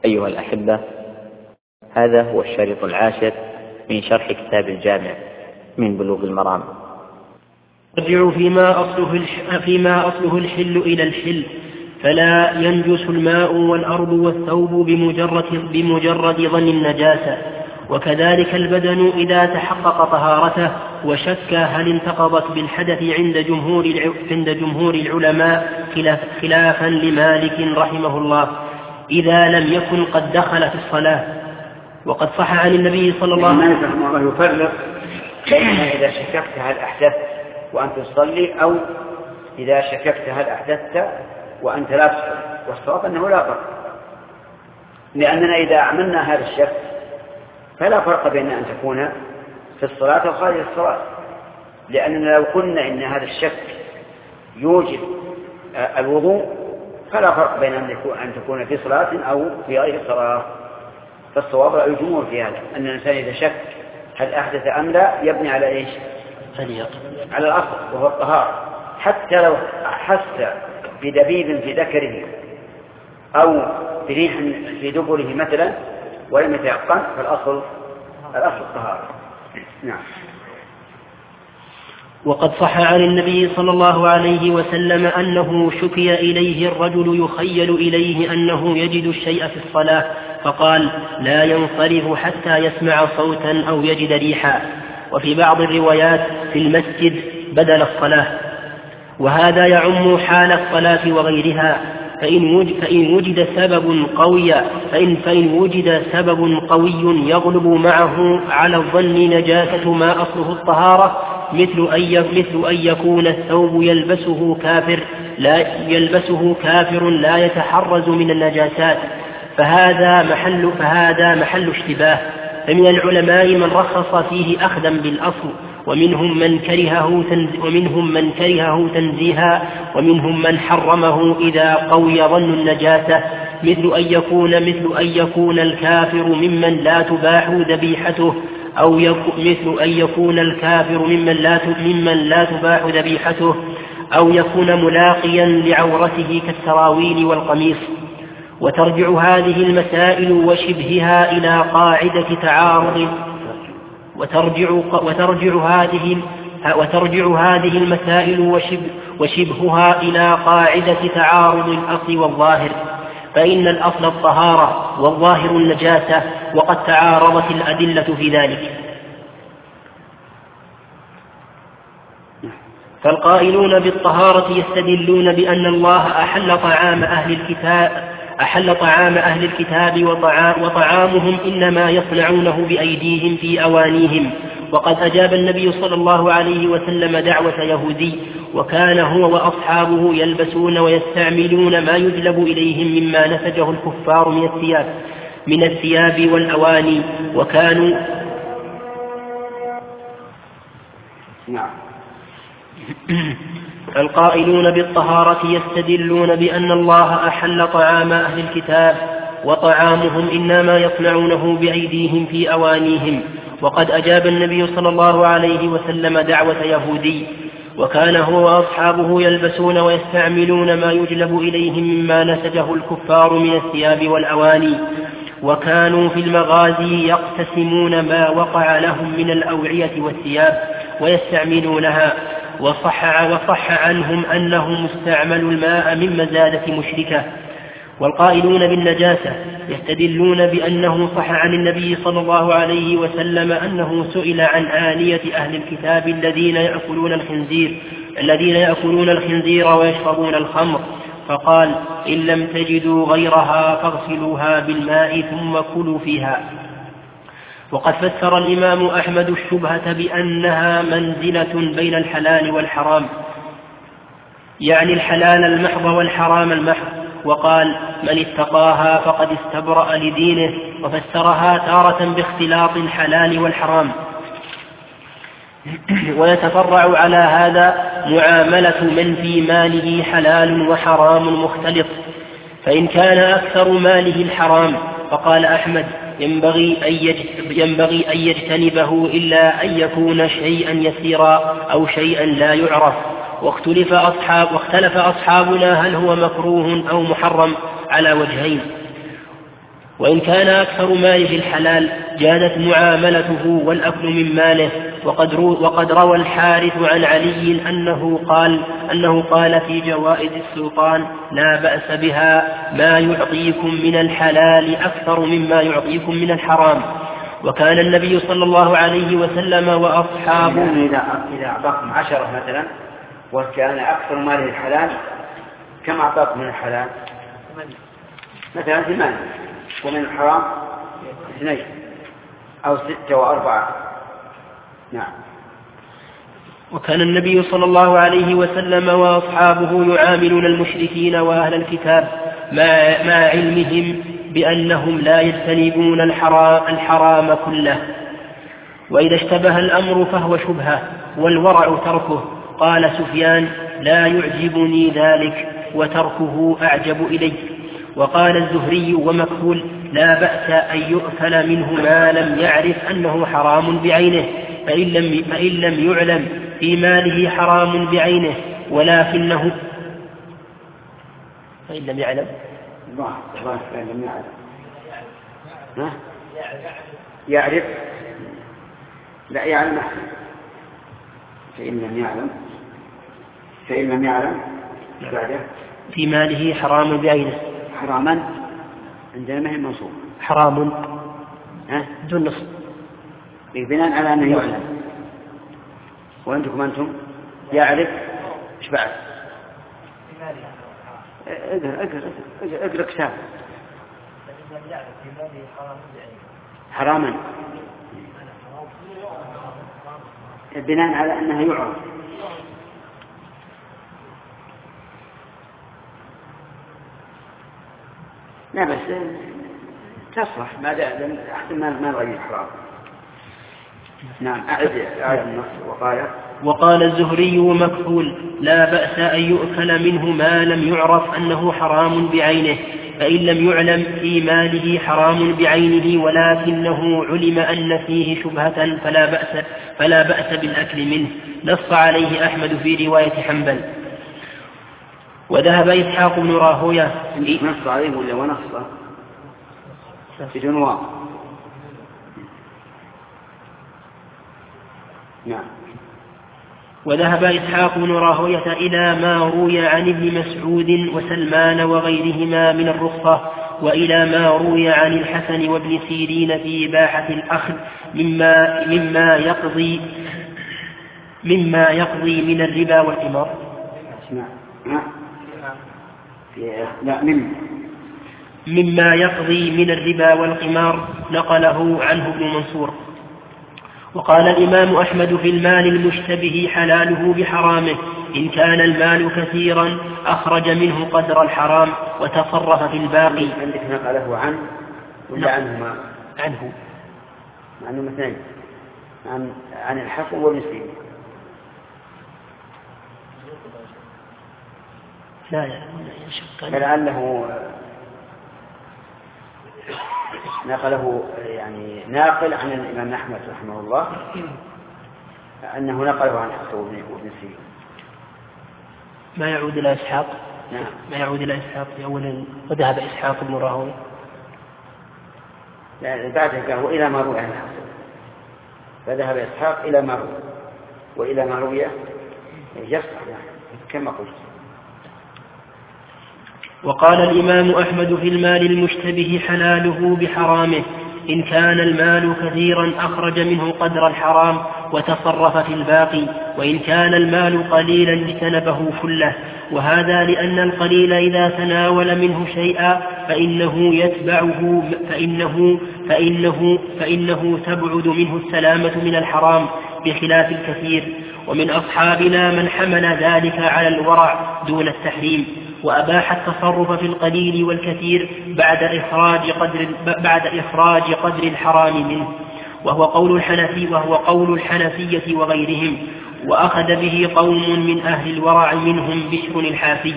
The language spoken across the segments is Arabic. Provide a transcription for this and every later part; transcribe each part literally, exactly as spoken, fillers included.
أيها الأحبة، هذا هو الشريط العاشر من شرح كتاب الجامع من بلوغ المرام. يرجع فيما أصله, فيما أصله الحل إلى الحل، فلا ينجس الماء والأرض والثوب بمجرد, بمجرد ظن النجاسة. وكذلك البدن إذا تحقق طهارته وشك هل انتقضت بالحدث عند جمهور, عند جمهور العلماء خلافا لمالك رحمه الله إذا لم يكن قد دخل في الصلاة. وقد صح عن النبي صلى الله عليه وسلم الله يفرق بين إذا شككت هل أحدثت وأنت تصلي أو إذا شككت هل أحدثت وأنت لا تصلي، والصواب أنه لا فرق، لأننا إذا عملنا هذا الشك فلا فرق بين أن تكون في الصلاة أو خارج الصلاة، لأننا لو قلنا إن هذا الشك يوجب الوضوء فلا فرق بين أن تكون في صلاة أو في غير صلاة. فالصواب رأي الجمهور في هذا أن الإنسان إذا شك هل أحدث أم لا يبني على إيش؟ على الأصل وهو الطهارة، حتى لو حس بدبيب في ذكره أو بريح في دبره مثلا ولم يتيقن فالأصل الأصل الطهارة. نعم. وقد صح عن النبي صلى الله عليه وسلم أنه شكي إليه الرجل يخيل إليه أنه يجد الشيء في الصلاة فقال لا ينصرف حتى يسمع صوتا أو يجد ريحا. وفي بعض الروايات في المسجد بدل الصلاة، وهذا يعم حال الصلاة وغيرها. فإن وجد, فإن وجد سبب قوي فإن, فإن وجد سبب قوي يغلب معه على الظن نجاسة ما أصله الطهارة، مثل أن مثل أن يكون الثوب يلبسه كافر لا يلبسه كافر لا يتحرز من النجاسات، فهذا محل فهذا محل اشتباه. فمن العلماء من رخص فيه أخذا بالأصل، ومنهم من كرهه ومنهم من كرهه تنزيها، ومنهم من حرمه إذا قوي ظن النجاسة، مثل أن يكون مثل أن يكون الكافر ممن لا تباح ذبيحته، أو مثل أن يكون الكافر ممن لا ممن لا تباح ذبيحته، أو يكون ملاقيا لعورته كالسراويل والقميص. وترجع هذه المسائل وشبهها إلى قاعدة تعارض وترجع وترجع هذه وترجع هذه المسائل وشبه وشبهها إلى قاعدة تعارض الأصل والظاهر، فإن الأصل الطهارة والظاهر النجاسة، وقد تعارضت الأدلة في ذلك. فالقائلون بالطهارة يستدلون بأن الله أحل طعام أهل الكتاب أحل طعام أهل الكتاب وطعامهم إنما يصنعونه بأيديهم في أوانيهم. وقد أجاب النبي صلى الله عليه وسلم دعوة يهودي، وكان هو وأصحابه يلبسون ويستعملون ما يجلب إليهم مما نسجه الكفار من الثياب من الثياب والأواني، وكانوا نعم. القائلون بالطهارة يستدلون بأن الله أحل طعام أهل الكتاب وطعامهم إنما يصنعونه بأيديهم في أوانيهم. وقد أجاب النبي صلى الله عليه وسلم دعوة يهودي، وكان هو وأصحابه يلبسون ويستعملون ما يجلب إليهم مما نسجه الكفار من الثياب والأواني، وكانوا في المغازي يقتسمون ما وقع لهم من الأوعية والثياب ويستعملونها. وصح, وصح عنهم أنهم استعملوا الماء من مزادة مشركة. والقائلون بالنجاسة يستدلون بأنه صح عن النبي صلى الله عليه وسلم أنه سئل عن آنية أهل الكتاب الذين يأكلون الخنزير الذين يأكلون الخنزير ويشربون الخمر، فقال إن لم تجدوا غيرها فاغسلوها بالماء ثم كلوا فيها. وقد فسر الإمام أحمد الشبهة بأنها منزلة بين الحلال والحرام، يعني الحلال المحض والحرام المحض، وقال من اتقاها فقد استبرأ لدينه، وفسرها تارة باختلاط الحلال والحرام. ويتفرع على هذا معاملة من في ماله حلال وحرام مختلط، فإن كان أكثر ماله الحرام فقال أحمد ينبغي ينبغي أن يجتنبه إلا أن يكون شيئا يسيرا أو شيئا لا يعرف. واختلف أصحاب واختلف أصحابنا هل هو مكروه أو محرم على وجهين. وإن كان أكثر ماله الحلال جادت معاملته والأكل من ماله. وقد, رو وقد روى الحارث عن علي أنه قال, أنه قال في جوائز السلطان: لا بأس بها ما يعطيكم من الحلال أكثر مما يعطيكم من الحرام. وكان النبي صلى الله عليه وسلم وأصحابه يعني إذا, إذا أعطاكم عشرة مثلا وكان أكثر ماله الحلال، كم أعطاكم من الحلال؟ مثلا ثمانية، ومن الحرام اثنين أو ستة وأربعة. نعم. وكان النبي صلى الله عليه وسلم وأصحابه يعاملون المشركين وأهل الكتاب مع, مع علمهم بأنهم لا يجتنبون الحرام, الحرام كله، وإذا اشتبه الأمر فهو شبهة، والورع تركه. قال سفيان: لا يعجبني ذلك، وتركه أعجب إلي. وقال الزهري ومكحول: لا بأس أن يؤكل منه ما لم يعرف أنه حرام بعينه، فإن لم, فإن لم يعلم في ماله حرام بعينه، ولكنه فإن لم يعلم الله الله فإن لم يعلم ها؟ يعرف لا يعلم فإن لم يعلم فإن لم يعلم بعده في ماله حرام بعينه. حراما عندنا ما هي منصوب حرام ها دون نصب بناء على أنه يعلم. وأنتم أنتم يعرف إيش بعد؟ اقرأ اقرأ اقرأ اقرأ كتاب حراما بناء على أنها يعرف. لا بس تصلح ما دام أحسن ما ما غير حرام. نعم. أعد أعد النص. وقال وقال الزهري ومكحول: لا بأس أن يؤكل منه ما لم يعرف أنه حرام بعينه، فإن لم يعلم في ماله حرام بعينه ولكنه علم أن فيه شبهة فلا بأس, فلا بأس بالأكل منه. نص عليه أحمد في رواية حنبل. وذهب إسحاق بن راهوية نص عليه ولا ونص بدون واو. نعم. وذهب إسحاق بن راهوية إلى ما روي عن ابن مسعود وسلمان وغيرهما من الرخصة، وإلى ما روي عن الحسن وابن سيرين في إباحة الأخذ مما, مما يقضي مما يقضي من الربا والقمار. لا مما مما يقضي من الربا والقمار، نقله عنه ابن منصور. وقال الإمام أحمد في المال المشتبه حلاله بحرامه: إن كان المال كثيرا أخرج منه قدر الحرام وتصرف في الباقي. عندك نقله عن ولا عنهما؟ عنه عنهما اثنين، عن عن الحسن والمسلم. لا لا فلعله نقله يعني ناقل عن الإمام أحمد رحمه الله أنه نقله عن حسن وابن سيرين. ما يعود إلى إسحاق. نعم. ما يعود إلى إسحاق أولا. وذهب إسحاق بن راهوية بعد قال وإلى ما روي عن حسن، فذهب إسحاق إلى ما روي وإلى ما روي يصح كما قلت. وقال الإمام أحمد في المال المشتبه حلاله بحرامه: إن كان المال كثيرا أخرج منه قدر الحرام وتصرف في الباقي، وإن كان المال قليلا اجتنبه كله. وهذا لأن القليل إذا تناول منه شيئا فإنه يتبعه فإنه, فإنه, فإنه تبعد منه السلامة من الحرام بخلاف الكثير. ومن أصحابنا من حمل ذلك على الورع دون التحريم، وأباح التصرف في القليل والكثير بعد إخراج قدر, بعد إخراج قدر الحرام منه، وهو قول الحنفي وهو قول الحنفية وغيرهم. وأخذ به قوم من أهل الورع منهم بشر الحافي.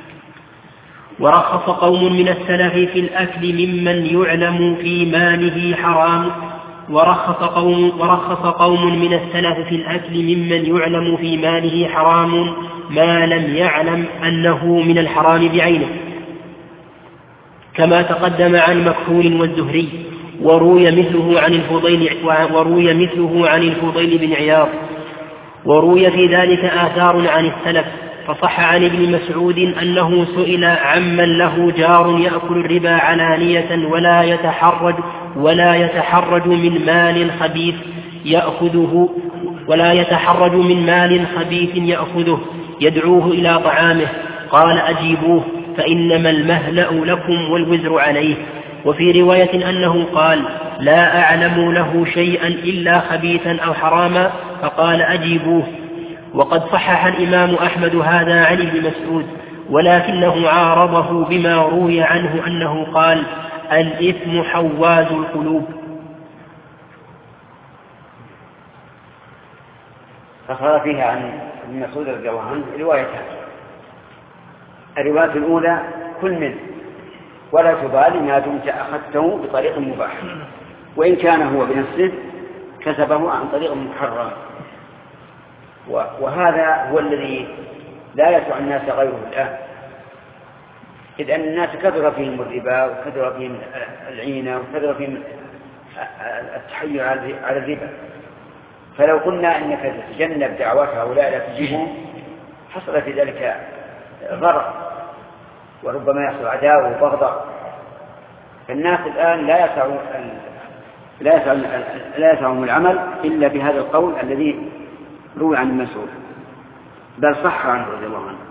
ورخص قوم من السلف في الأكل ممن يعلم في ماله حرام ورخص قوم, ورخص قوم من السلف في الأكل ممن يعلم في ماله حرام ما لم يعلم أنه من الحرام بعينه. كما تقدم عن مكحول والزهري. وروي مثله عن الفضيل وروي مثله عن الفضيل بن عياض. وروي في ذلك آثار عن السلف. فصح عن ابن مسعود أنه سئل عمن له جار يأكل الربا علانية ولا يتحرج ولا يتحرج من مال خبيث يأخذه ولا يتحرج من مال خبيث يأخذه يدعوه إلى طعامه، قال أجيبوه فإنما المهلأ لكم والوزر عليه. وفي رواية أنه قال لا أعلم له شيئا إلا خبيثا أو حراما، فقال أجيبوه. وقد صحح الإمام أحمد هذا عن ابن مسعود، ولكنه عارضه بما روي عنه أنه قال الإثم حواز القلوب. أخبر فيها عن ابن مسعود رضي الله عنه روايتان. الرواية الأولى كل منه ولا تبالي ما دمت أخذته بطريق مباح، وإن كان هو بنفسه كسبه عن طريق محرم. وهذا هو الذي لا يسع الناس غيره الآن، إذ أن الناس كثر فيهم الربا وكثر فيهم العينة وكثر فيهم التحيل على الربا. فلو قلنا إنك تتجنب دعوات هؤلاء لا تجيبهم حصل في ذلك ضرر، وربما يحصل عداوة وبغضاء. فالناس الآن لا يسعون لا يسعون لا يسعهم العمل إلا بهذا القول الذي روي عن المسعود، بل صح عنه رضي الله عنه.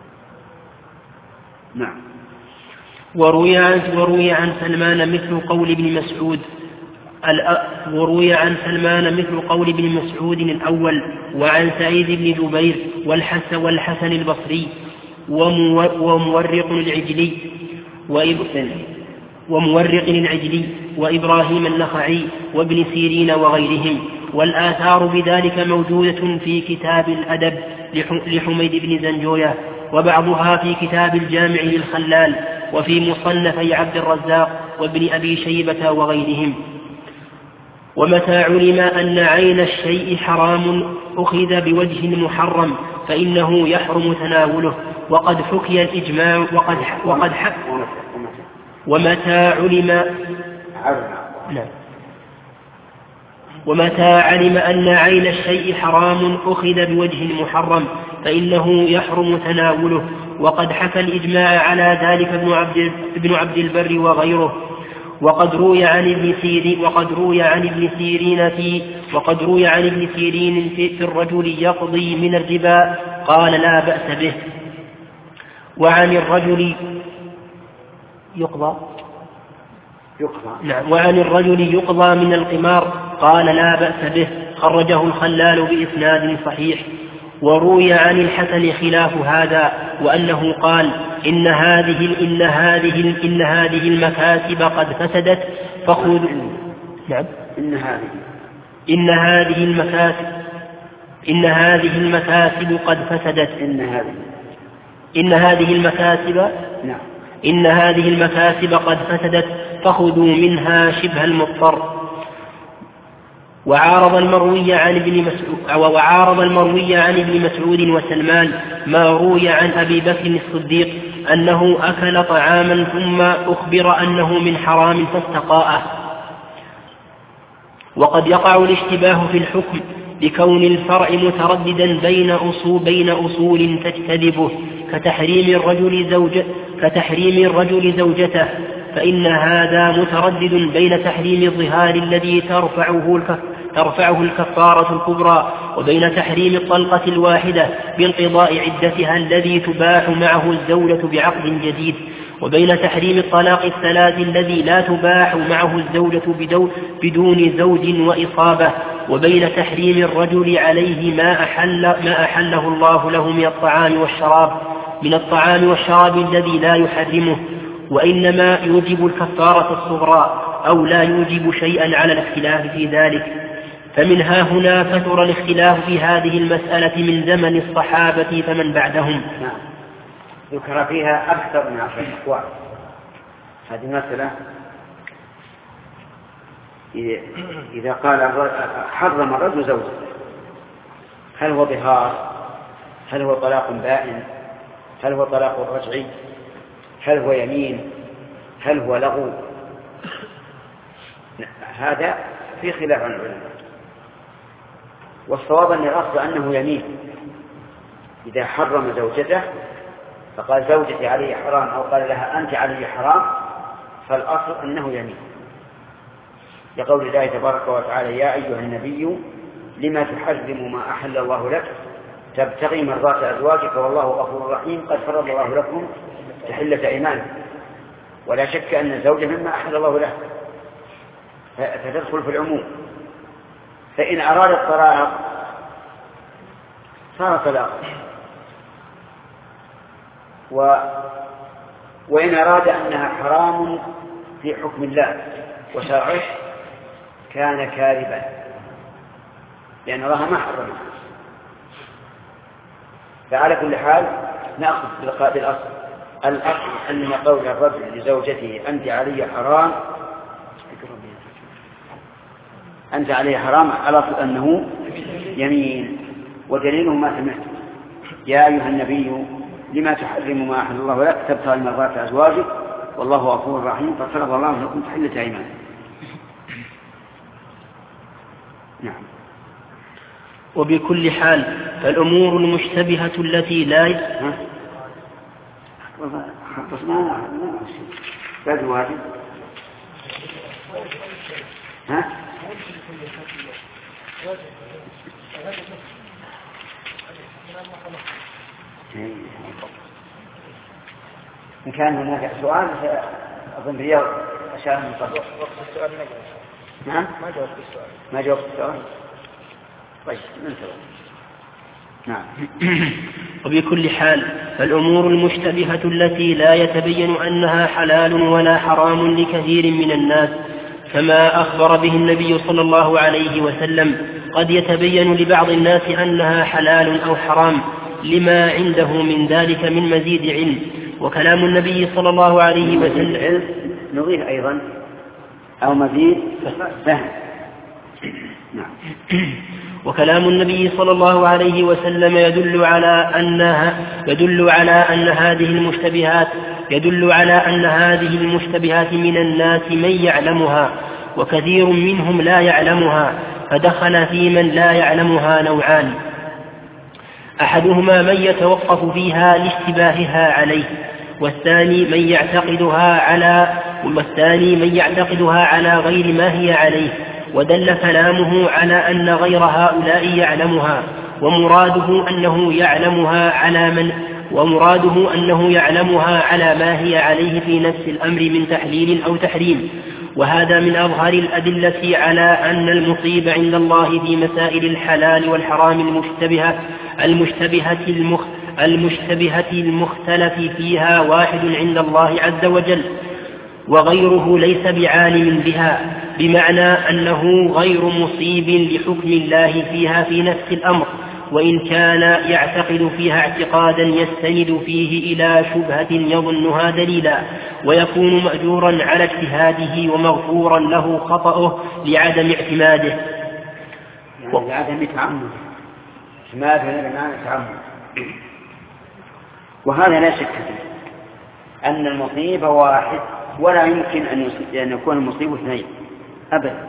نعم. وروي عن وروي عن سلمان مثل قول ابن مسعود وروي عن سلمان مثل قول ابن مسعود الأول، وعن سعيد بن جبير والحسن والحسن البصري ومورق العجلي ومورق العجلي وإبراهيم النخعي وابن سيرين وغيرهم. والآثار بذلك موجودة في كتاب الأدب لحميد بن زنجوية، وبعضها في كتاب الجامع للخلال، وفي مصنفي عبد الرزاق وابن أبي شيبة وغيرهم. ومتى علم أن عين الشيء حرام أخذ بوجه محرم فإنه يحرم تناوله، وقد حكي الإجماع وقد وقد حك ومتى علم لا. ومتى علم أن عين الشيء حرام أخذ بوجه محرم فإنه يحرم تناوله، وقد حكى الإجماع على ذلك ابن عبد, ابن عبد البر وغيره. وقد روي عن ابن سيرين وقد روي عن ابن سيرين في وقد روي عن ابن سيرين في, في الرجل يقضي من الربا قال لا بأس به. وعن الرجل يقضى يقضى نعم وعن الرجل يقضى من القمار قال لا بأس به، خرجه الخلال بإسناد صحيح. وروي عن الحسن خلاف هذا، وأنه قال إن هذه إن هذه إن هذه المكاسب قد فسدت فخذوا نعم إن هذه إن هذه المكاسب إن هذه المكاسب قد فسدت إن هذه إن هذه المكاسب نعم إن هذه المكاسب قد فسدت فخذوا منها شبه المضطر. وعارض المروي عن ابن مسعود وعارض المروي عن ابن مسعود وسلمان ما روي عن أبي بكر الصديق أنه أكل طعاما ثم أخبر أنه من حرام فاستقاءه. وقد يقع الاشتباه في الحكم بكون الفرع مترددا بين أصول بين أصول تجتذبه كتحريم الرجل زوجة كتحريم الرجل زوجته، فإن هذا متردد بين تحريم الظهار الذي ترفعه الكف ترفعه الكفارة الكبرى، وبين تحريم الطلقة الواحدة بانقضاء عدتها الذي تباح معه الزوجة بعقد جديد، وبين تحريم الطلاق الثلاث الذي لا تباح معه الزوجة بدون زوج وإصابة، وبين تحريم الرجل عليه ما أحل ما أحله الله له من الطعام والشراب من الطعام والشراب الذي لا يحرمه، وإنما يوجب الكفارة الصغرى أو لا يوجب شيئا على الاختلاف في ذلك. فمن ها هنا كثر الاختلاف في هذه المسألة من زمن الصحابة فمن بعدهم. نعم. ذكر فيها أكثر من عشر أقوال. هذه المسألة إذا قال حرم الرجل زوجه، هل هو ظهار؟ هل هو طلاق بائن؟ هل هو طلاق رجعي؟ هل هو يمين؟ هل هو لغو؟ هذا في خلاف عن العلماء، والصواب أن الأصل أنه يمين. إذا حرم زوجته فقال زوجتي علي حرام أو قال لها أنت علي حرام فالأصل أنه يمين، لقول الله تبارك وتعالى يا أيها النبي لما تحرم ما أحل الله لك تبتغي مرضات أزواجك والله غفور رحيم قد فرض الله لكم تحلة أيمانكم. ولا شك أن الزوجة مما أحل الله له فتدخل في العموم. فإن أراد الطلاق صار طلاق، و... وإن أراد أنها حرام في حكم الله وشرعه كان كاذبا لأن الله ما حرمها. فعلى كل حال نأخذ بالأصل. الأصل أن قول الرجل لزوجته أنت علي حرام أنت علي حرام على أصل أنه يمين، ودليله ما سمعت يا أيها النبي لما تحرم ما أحل الله لك تبتغي مرضات أزواجك والله غفور رحيم قد فرض الله لكم تحلة أيمانكم. نعم. وبكل حال فالأمور المشتبهة التي لا ها؟ بس ما لا واجب. ها؟ إن كان هناك سؤال أظن رياض أشار من قبل. نعم؟ ما جاوبت السؤال. ما جاوبت السؤال. طيب ننتظر. نعم. وبكل حال فالأمور المشتبهة التي لا يتبين أنها حلال ولا حرام لكثير من الناس كما أخبر به النبي صلى الله عليه وسلم قد يتبين لبعض الناس أنها حلال أو حرام لما عنده من ذلك من مزيد علم. وكلام النبي صلى الله عليه وسلم نضيف أيضا أو مزيد فهم. نعم. وكلام النبي صلى الله عليه وسلم يدل على أنها يدل على أن هذه المشتبهات يدل على أن هذه المشتبهات من الناس من يعلمها وكثير منهم لا يعلمها، فدخل في من لا يعلمها نوعان: أحدهما من يتوقف فيها لاشتباهها عليه، والثاني من يعتقدها على والثاني من يعتقدها على غير ما هي عليه. ودل كلامه على أن غير هؤلاء يعلمها، ومراده أنه يعلمها على من ومراده أنه يعلمها على ما هي عليه في نفس الأمر من تحليل أو تحريم. وهذا من أظهر الأدلة على أن المصيب عند الله في مسائل الحلال والحرام المشتبهة المشتبهة المخ المشتبهة المختلف فيها واحد عند الله عز وجل، وغيره ليس بعالم بها، بمعنى أنه غير مصيب لحكم الله فيها في نفس الأمر، وإن كان يعتقد فيها اعتقادا يستند فيه إلى شبهة يظنها دليلا، ويكون مأجورا على اجتهاده ومغفورا له خطأه لعدم اعتماده. يعني لعدم تعمد اعتماده بمعنى تعمد. وهذا لا شك فيه أن المصيب واحد، ولا يمكن أن يكون المصيب اثنين أبدا.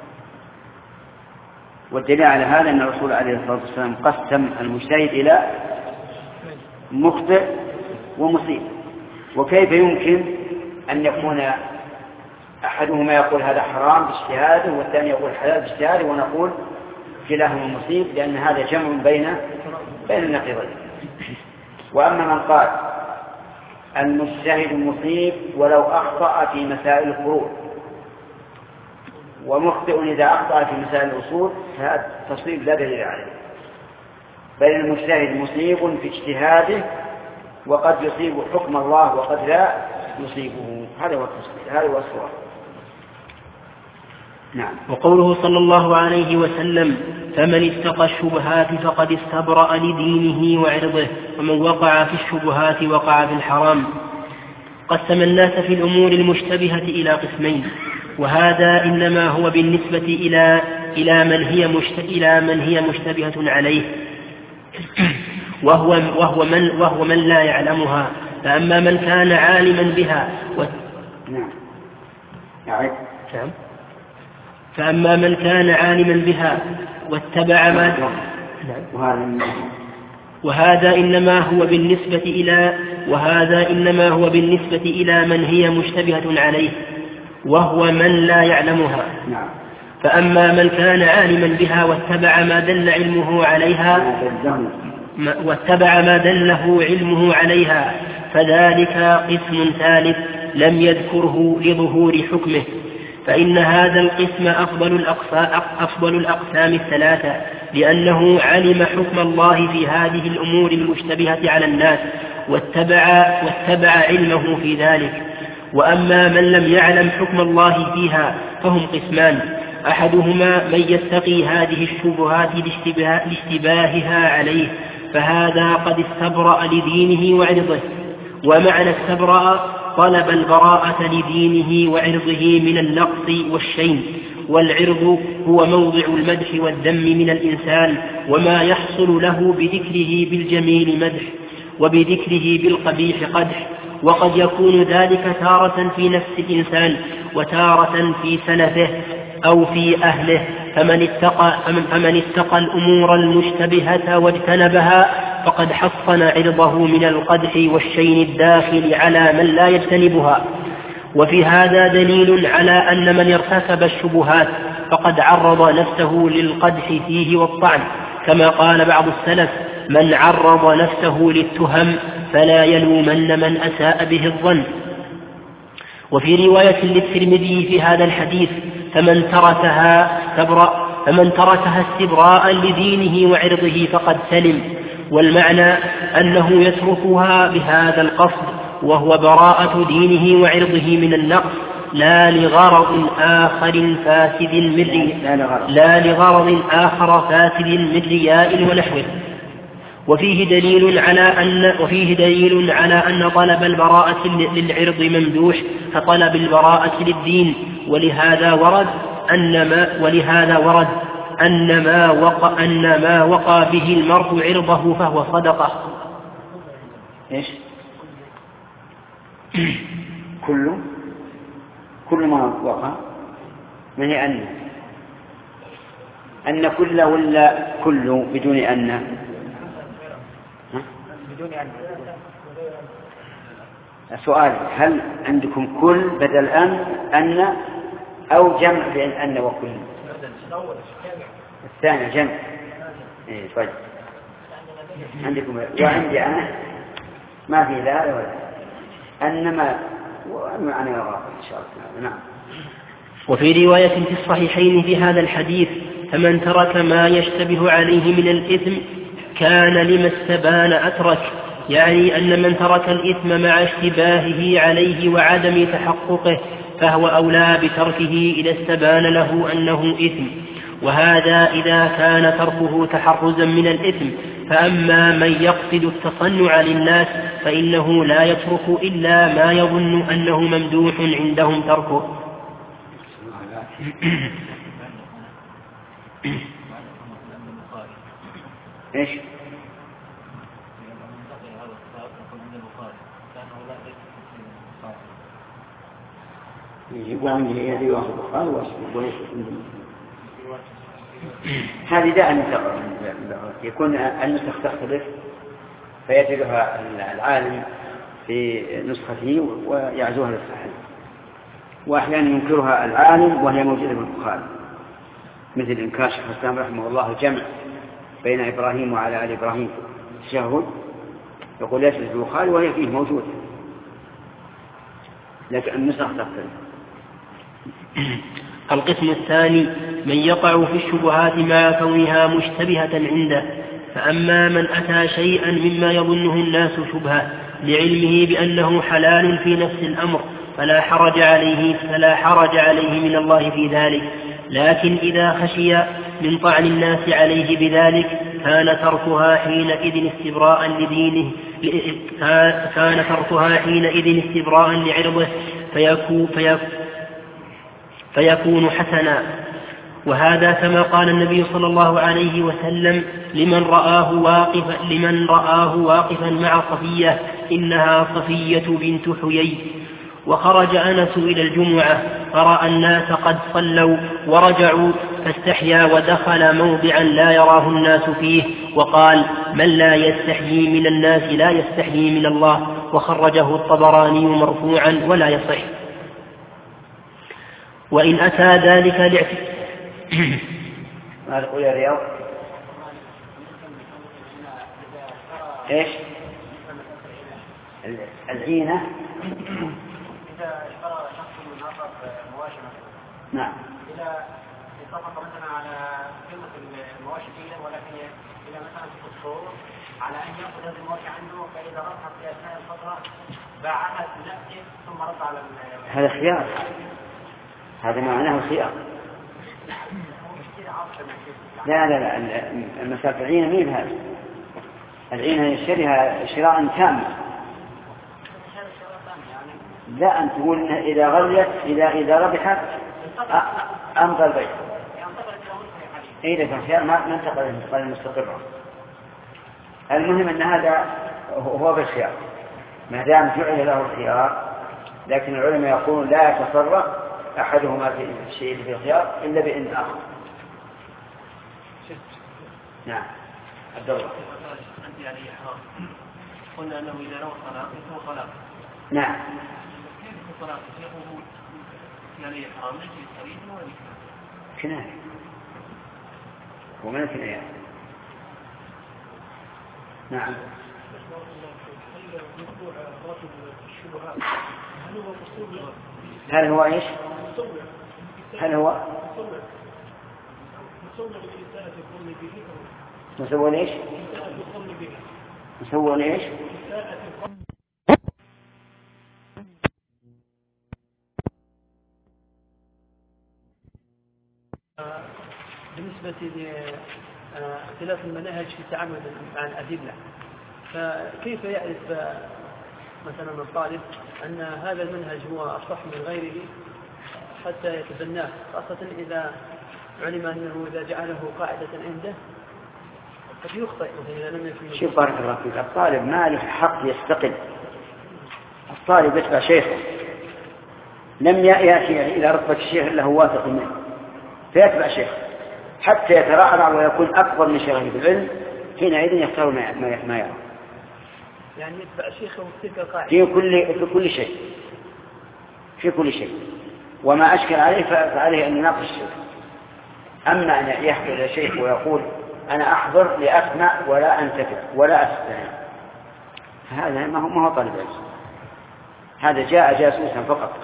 والدليل على هذا أن الرسول عليه الصلاة والسلام قسم المجتهد إلى مخطئ ومصيب. وكيف يمكن أن يكون أحدهما يقول هذا حرام باجتهاده والثاني يقول حلال باجتهاده ونقول كلاهما مصيب، لأن هذا جمع بين بين النقيضين. وأما من قال المجتهد مصيب ولو أخطأ في مسائل الفروع، ومخطئ إذا أخطأ في مسائل الأصول، فهذا تصويب لا دليل عليه، بل المجتهد مصيب في اجتهاده وقد يصيب حكم الله وقد لا يصيبه. هذا هو التصويب، هذا هو الصواب. نعم. وقوله صلى الله عليه وسلم فمن اتقى الشبهات فقد استبرأ لدينه وعرضه، ومن وقع في الشبهات وقع في الحرام. قسم الناس في الأمور المشتبهة إلى قسمين، وهذا إنما هو بالنسبة إلى إلى من هي مشت... إلى من هي مشتبهة عليه، وهو وهو من وهو من لا يعلمها. فأما من كان عالما بها و... نعم. نعم. فأما من كان عالما بها واتبع ما وهذا إنما هو بالنسبة إلى وهذا إنما هو بالنسبة إلى من هي مشتبهة عليه وهو من لا يعلمها. فأما من كان عالما بها واتبع ما دل علمه عليها واتبع ما دله علمه عليها فذلك قسم ثالث لم يذكره لظهور حكمه، فإن هذا القسم أفضل أفضل الأقسام الثلاثة، لأنه علم حكم الله في هذه الأمور المشتبهة على الناس واتبع, واتبع علمه في ذلك. وأما من لم يعلم حكم الله فيها فهم قسمان، أحدهما من يتقي هذه الشبهات لاشتباهها عليه فهذا قد استبرأ لدينه وعرضه. ومعنى استبرأ طلب البراءة لدينه وعرضه من النقص والشين، والعرض هو موضع المدح والذم من الإنسان وما يحصل له بذكره بالجميل مدح وبذكره بالقبيح قدح، وقد يكون ذلك تارة في نفس الإنسان وتارة في سلفه أو في أهله. فمن اتقى, فمن اتقى الأمور المشتبهة واجتنبها فقد حصن عرضه من القدح والشين الداخل على من لا يجتنبها. وفي هذا دليل على أن من ارتكب الشبهات فقد عرض نفسه للقدح فيه والطعن، كما قال بعض السلف: من عرض نفسه للتهم فلا يلومن من أساء به الظن. وفي رواية للترمذي في هذا الحديث: فمن تركها استبرأ فمن تركها استبراء لدينه وعرضه فقد سلم. والمعنى أنه يتركها بهذا القصد وهو براءة دينه وعرضه من النقص، لا لغرض آخر فاسد من رياء لا لغرض آخر فاسد من رياء ونحوه. وفيه دليل على أن وفيه دليل على أن طلب البراءة للعرض ممدوح كطلب البراءة للدين، ولهذا ورد أن ما ولهذا ورد أن ما وقع أن ما وقع به المرء عرضه فهو صدقة. إيش؟ كل كل ما وقع من هي أن أن كل ولا كل بدون أن بدون أن السؤال: هل عندكم كل بدل أن أن أو جمع بين أن وكل؟ الثاني جمع. إيه طيب. عندكم وعندي أنا ما في لا ولا أنما ومعنى غاضب إن شاء الله. نعم. وفي رواية في الصحيحين في هذا الحديث: فمن ترك ما يشتبه عليه من الإثم كان لما استبان أترك، يعني أن من ترك الإثم مع اشتباهه عليه وعدم تحققه فهو أولى بتركه إذا استبان له أنه إثم، وهذا إذا كان تركه تحرزا من الإثم. فأما من يقصد التصنع للناس فإنه لا يترك إلا ما يظن أنه ممدوح عندهم تركه. إيش؟ هذه داء يكون النسخ تختلف فيجدها العالم في نسخته ويعزوها للصحيح، وأحيانا ينكرها العالم وهي موجودة في البخاري، مثل إنكار شيخ الإسلام رحمه الله جمع بين إبراهيم وعلى آل إبراهيم في التشهد، يقول ليس في البخاري وهي فيه موجودة، لكن النسخ تختلف. القسم الثاني: من يقع في الشبهات مع كونها مشتبهة عنده. فأما من أتى شيئا مما يظنه الناس شبهة لعلمه بأنه حلال في نفس الأمر فلا حرج عليه فلا حرج عليه من الله في ذلك، لكن إذا خشي من طعن الناس عليه بذلك كان تركها حينئذ استبراء لدينه كان تركها حينئذ استبراء لعرضه فيكون, فيكون, فيكون حسنا. وهذا كما قال النبي صلى الله عليه وسلم لمن رآه واقفا, لمن رآه واقفا مع صفية: إنها صفية بنت حيي. وخرج أنس إلى الجمعة فرأى الناس قد صلوا ورجعوا فاستحيا ودخل موضعا لا يراه الناس فيه وقال: من لا يستحيي من الناس لا يستحيي من الله. وخرجه الطبراني مرفوعا ولا يصح. وإن أتى ذلك لاعتقاد ما تقول يا رياض؟ ايش؟ العينة إذا اشترى شخص من نصب مواشي مثلا. نعم. إذا اتفق مثلا على قيمة المواشي فيها، ولكن إذا مثلا في الصور على أن يأخذ هذه المواشي عنده، فإذا ربحت في أثناء الفترة باعها بنفسه ثم رد على هذا خيار، هذا معناه خيار. لا لا لا المسألة العينة مين هذا؟ العينة يشتريها شراء تاما. لا أن تقول إذا غليت إذا إذا ربحت أمضى البيع. إذا كان خيار ما ننتقل الانتقال المستقرة. المهم أن هذا هو بالخيار ما دام جعل له الخيار، لكن العلماء يقولون لا يتصرف أحدهما في الشيء في الخيار إلا بإذن آخر. نعم. عبد الله. أنت عليه حرام. قلنا أنه إذا نوى الطلاق يكون طلاق. نعم. كيف يكون طلاق؟ يقول عليه حرام ليس يستريد ولا كناية. ومن كناية. نعم. هل هو ايش؟ هل هو مسوون ايش؟ مسوون ايش؟ بالنسبة لاختلاف المناهج في التعامل مع الأدلة، فكيف يعرف مثلا الطالب أن هذا المنهج هو أصح من غيره حتى يتبناه، خاصة إذا علم أنه إذا جعله قاعدة عنده قد يخطئ مثلا إذا لم يكن. شوف بارك الله فيك، الطالب ما له حق يستقل. الطالب يتبع شيخه، لم يأتي إلى رتبة الشيخ إلا هو واثق منه فيتبع شيخه حتى يترعرع ويكون أكبر من شيخه في العلم، حينئذ يختار ما يرى. يعني يتبع شيخه في تلك القاعدة في كل في كل شيء في كل شيء وما أشكل عليه فعليه أن يناقش الشيخ. أما أن يحضر إلى شيخ ويقول أنا أحضر لأسمع ولا أنتفع ولا أستمع، هذا ما هو ما هو طالب علم، هذا جاء جاسوسا فقط.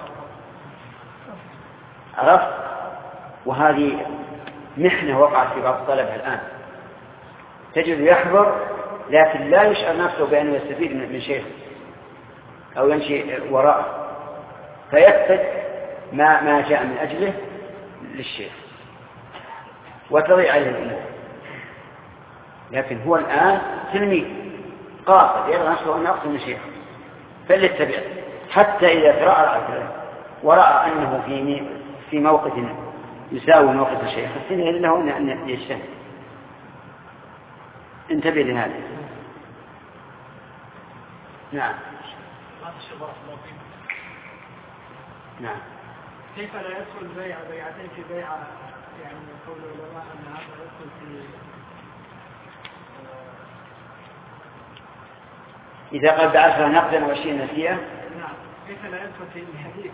عرفت؟ وهذه محنة وقعت في بعض الطلبة الآن، تجد يحضر لكن لا يشعر نفسه بأنه يستفيد من شيء أو يمشي وراءه، فيفقد ما ما جاء من أجله للشيخ وتضيع عليه الأمور. لكن هو الآن تلميذ قاصد يرى نفسه أن أقصد من شيخ فليتبع، حتى إذا ترأى ورأى أنه في في موقف يساوي موقف الشيخ فإن له أن يجتهد. انتبه لهذا. نعم. نعم. كيف لا يدخل بيع بيعتين في بيعة، يعني قول العلماء أن هذا يدخل في إذا قد بعثها نقدا وشيء نسيئة. نعم. كيف لا يدخل في الحديث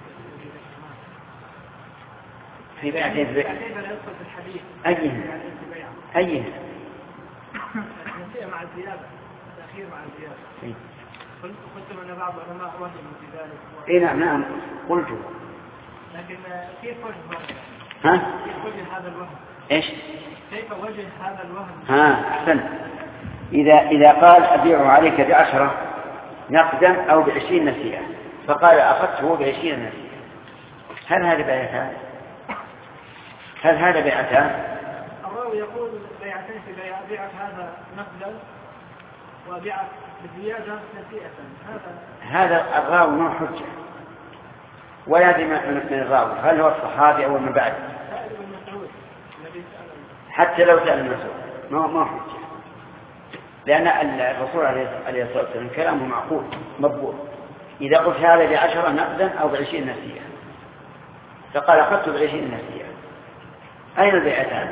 في بيعتين في بيعة؟ كيف لا يدخل في الحديث؟ أيهن؟ أيهن؟ النسيئة مع الزيادة، التأخير مع الزيادة. قلتم أن بعض العلماء وهموا في ذلك. إيه نعم نعم قلت. لكن كيف وجه ها؟ كيف وجه هذا الوهم؟ إيش؟ كيف وجه هذا الوهم؟ ها أحسن. إذا إذا قال أبيعه عليك بعشرة نقدا أو بعشرين نسيئة، فقال أخذته بعشرين نسيئة، هل هذا بيعتان؟ هل هذا بيعتان؟ الراوي يقول بيعتين في بيع، بيعك هذا نقدا وبيعك بزيادة نسيئة. هذا هذا الراوي ما حجة ولا دي من الراوي، هل هو الصحابي أو من بعد؟ حتى لو سأل المسؤول ما ما حجة، لأن الرسول عليه الصلاة والسلام كلامه معقول مضبوط. إذا قلت هذا بعشرة نقدا أو بعشرين نسيئة، فقال أخذت بعشرين نسيئة، أين البيعتان؟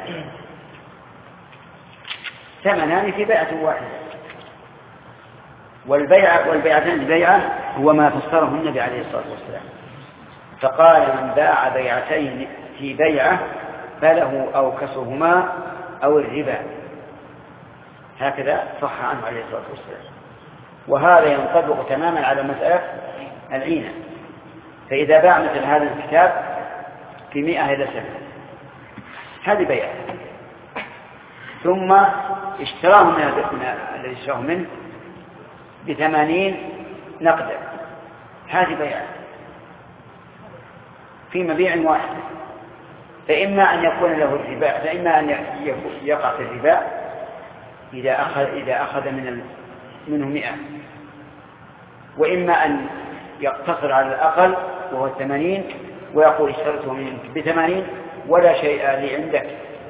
ثمنان في بيعة واحدة. والبيع والبيعتان البيعة هو ما فسره النبي عليه الصلاة والسلام، فقال من باع بيعتين في بيعة فله أو كسرهما أو الربا، هكذا صح عنه عليه الصلاة والسلام. وهذا ينطبق تماما على مسألة العينة. فإذا باع مثل هذا الكتاب في مئة إلى سنة، هذه بيعة، ثم اشتراه من الذي اشتراه منه بثمانين نقدا، هذه بيعة في مبيع واحد. فإما أن يكون له الربا، فإما أن يقع في الربا إذا أخذ إذا أخذ من منه مئة، وإما أن يقتصر على الأقل وهو الثمانين ويقول اشتريته منك بثمانين ولا شيء لي عندك.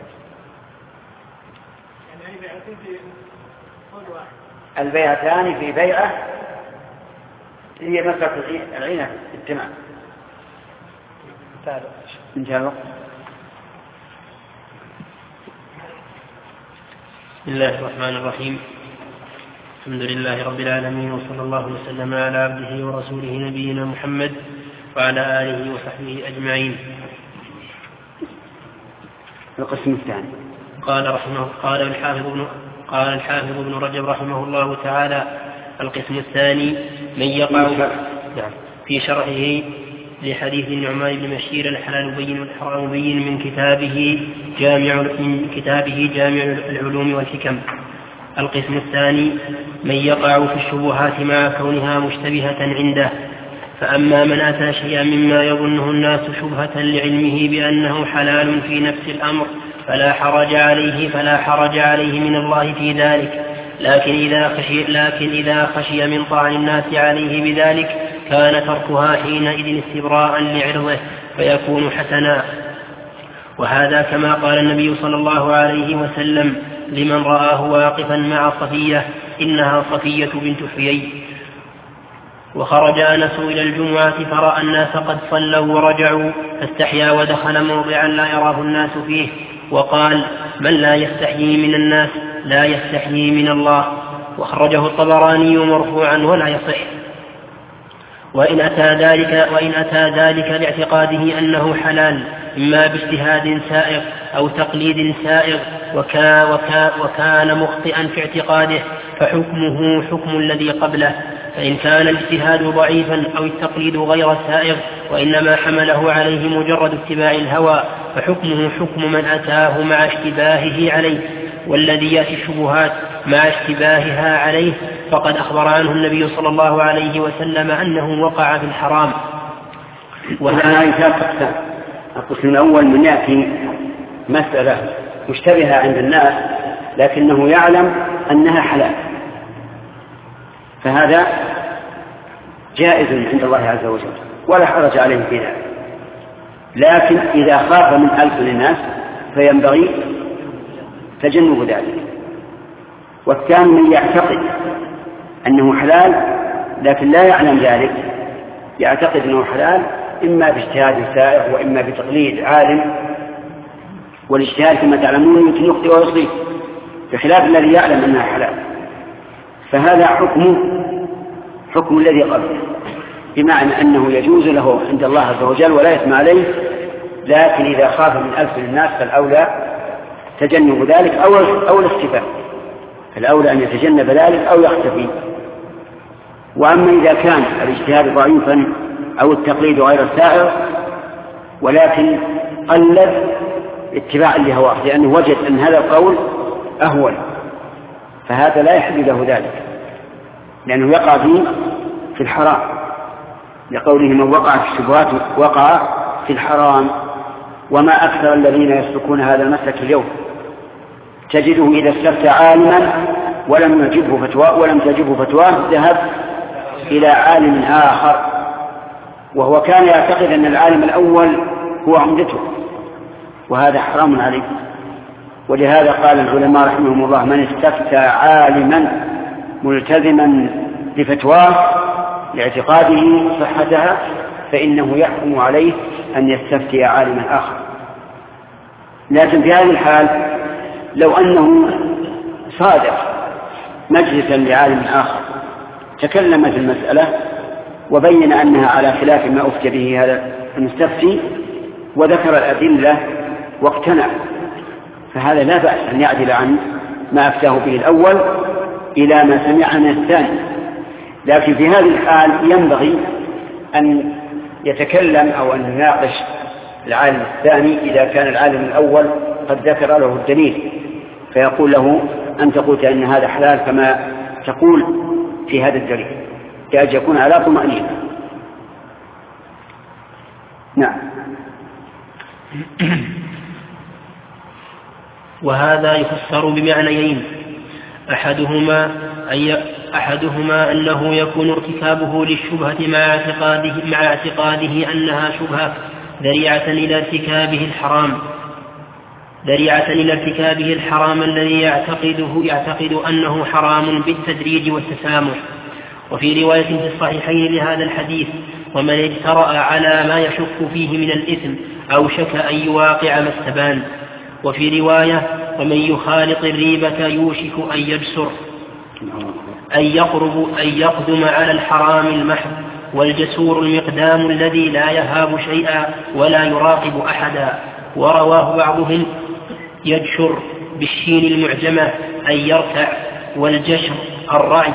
البيعتان في بيعة هي مسألة العينة التمام. انتهى الوقت. بسم الله الرحمن الرحيم. الحمد لله رب العالمين، وصلى الله وسلم على عبده ورسوله نبينا محمد وعلى آله وصحبه أجمعين. القسم الثاني قال رحمه قال الحافظ ابن قال الحافظ ابن رجب رحمه الله تعالى: القسم الثاني من يقع في شرحه لحديث النعمان بن بشير الحلال بين والحرام بين من كتابه جامع من كتابه جامع العلوم والحكم. القسم الثاني من يقع في الشبهات مع كونها مشتبهة عنده. فأما من أتى شيئا مما يظنه الناس شبهة لعلمه بأنه حلال في نفس الأمر فلا حرج عليه فلا حرج عليه من الله في ذلك، لكن إذا خشي لكن إذا خشي من طعن الناس عليه بذلك كان تركها حينئذ استبراء لعرضه فيكون حسنا. وهذا كما قال النبي صلى الله عليه وسلم لمن رآه واقفا مع صفية: إنها صفية بنت حيي. وخرج أنس إلى الجمعة فرأى الناس قد صلوا ورجعوا فاستحيا ودخل موضعا لا يراه الناس فيه وقال: من لا يستحيي من الناس لا يستحيي من الله. وخرجه الطبراني مرفوعا ولا يصح. وإن أتى ذلك وإن أتى ذلك لاعتقاده أنه حلال إما باجتهاد سائغ أو تقليد سائغ وكا وكا وكان مخطئا في اعتقاده فحكمه حكم الذي قبله. فإن كان الاجتهاد ضعيفا أو التقليد غير سائغ وإنما حمله عليه مجرد اتباع الهوى فحكمه حكم من أتاه مع اشتباهه عليه. والذي يأتي الشبهات مع اشتباهها عليه فقد أخبر عنه النبي صلى الله عليه وسلم أنه وقع في الحرام. وهذا القسم الأول من يأتي مسألة مشتبهة عند الناس لكنه يعلم أنها حلال، فهذا جائز عند الله عز وجل ولا حرج عليه في ذلك. لكن إذا خاف من ألسن الناس فينبغي تجنب ذلك. والثاني من يعتقد أنه حلال لكن لا يعلم ذلك، يعتقد أنه حلال إما باجتهاد سائغ وإما بتقليد عالم، والاجتهاد كما تعلمون يمكن يخطئ ويصيب بخلاف الذي يعلم أنها حلال. فهذا حكمه حكم الذي قبله، بمعنى أنه يجوز له عند الله عز وجل ولا يثم عليه، لكن إذا خاف من ألسن الناس فالأولى تجنب ذلك أو أو الاختفاء، الأولى أن يتجنب ذلك أو يختفي. وأما إذا كان الاجتهاد ضعيفا أو التقليد غير سائغ ولكن قلد اتباعا لهواه لأنه وجد أن هذا القول أهون، فهذا لا يحل له ذلك لأنه يقع فيه في الحرام، لقوله من وقع في الشبهات وقع في الحرام. وما أكثر الذين يسلكون هذا المسلك اليوم، تجده إذا استفتى عالما ولم يجبه فتوى ولم تجبه فتواه ذهب إلى عالم آخر، وهو كان يعتقد أن العالم الأول هو عمدته، وهذا حرام عليه. ولهذا قال العلماء رحمهم الله: من استفتى عالما ملتزما بفتواه لاعتقاده صحتها فإنه يحكم عليه أن يستفتي عالما آخر. لكن في هذه الحال لو أنه صادق مجلسا لعالم آخر تكلم في المسألة وبين أنها على خلاف ما أفتى به هذا المستفتي وذكر الأدلة واقتنع، فهذا لا بأس أن يعدل عن ما أفتاه به الأول إلى ما سمع من الثاني. لكن في هذه الحال ينبغي أن يتكلم أو أن يناقش العالم الثاني إذا كان العالم الأول قد ذكر له الدليل، فيقول له أنت قلت أن هذا حلال كما تقول في هذا الدليل، كأن يكون على طمأنينة. نعم. وهذا يفسر بمعنيين، أحدهما أي أحدهما أنه يكون ارتكابه للشبهة مع اعتقاده, مع اعتقاده أنها شبهة ذريعة إلى ارتكابه الحرام ذريعة إلى ارتكابه الحرام الذي يعتقده يعتقد أنه حرام بالتدريج والتسامح. وفي رواية في الصحيحين لهذا الحديث: ومن اجترأ على ما يشك فيه من الإثم أو شك أن يواقع ما استبان. وفي رواية: ومن يخالط الريبة يوشك أن يجسر، أن يقرب أن يقدم على الحرام المحض. والجسور المقدام الذي لا يهاب شيئا ولا يراقب أحدا. ورواه بعضهم: يجشر بالشين المعجمة أن يرتع، والجشر الرعي،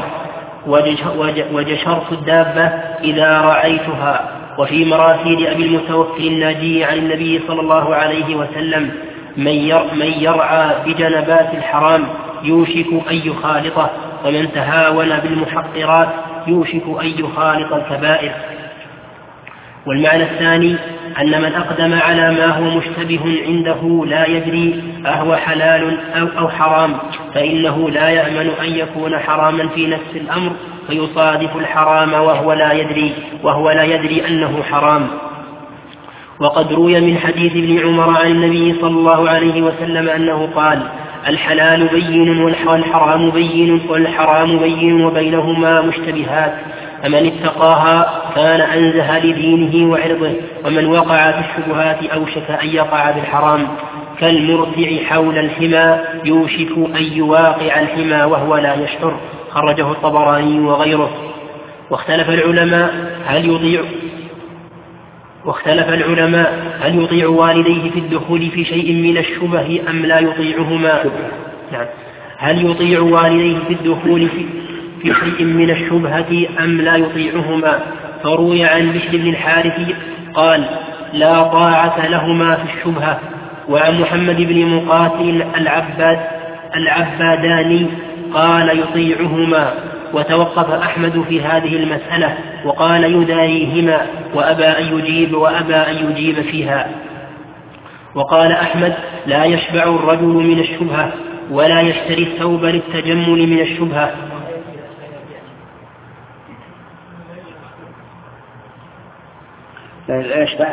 وجشرت الدابة إذا رعيتها. وفي مراسيل أبي المتوكل الناجي عن النبي صلى الله عليه وسلم: من يرعى بجنبات الحرام يوشك أن يخالطه، ومن تهاون بالمحقرات يوشك أن يخالط الكبائر. والمعنى الثاني أن من أقدم على ما هو مشتبه عنده لا يدري أهو حلال أو, أو حرام، فإنه لا يأمن أن يكون حراما في نفس الأمر فيصادف الحرام وهو لا يدري وهو لا يدري أنه حرام. وقد روي من حديث ابن عمر عن النبي صلى الله عليه وسلم أنه قال: الحلال بين والحرام بين والحرام بين وبينهما مشتبهات، فمن اتقاها كان أنزه لدينه وعرضه، ومن وقع في الشبهات أوشك أن يقع بالحرام، كالمرتع حول الحمى يوشك أن يواقع الحمى وهو لا يشعر. خرجه الطبراني وغيره. واختلف العلماء هل يطيع واختلف العلماء هل يطيع والديه في الدخول في شيء من الشبه أم لا يطيعهما. نعم. هل يطيع والديه في الدخول في, في شيء من الشبهة أم لا يطيعهما. فروي عن بشر بن الحارث قال: لا طاعة لهما في الشبهة. وعن محمد بن مقاتل العباد العباداني قال: يطيعهما. وتوقف أحمد في هذه المسألة وقال: يداريهما، وأبى أن يجيب وأبى أن يجيب فيها. وقال أحمد: لا يشبع الرجل من الشبهة ولا يشتري الثوب للتجمل من الشبهة. لا يشبع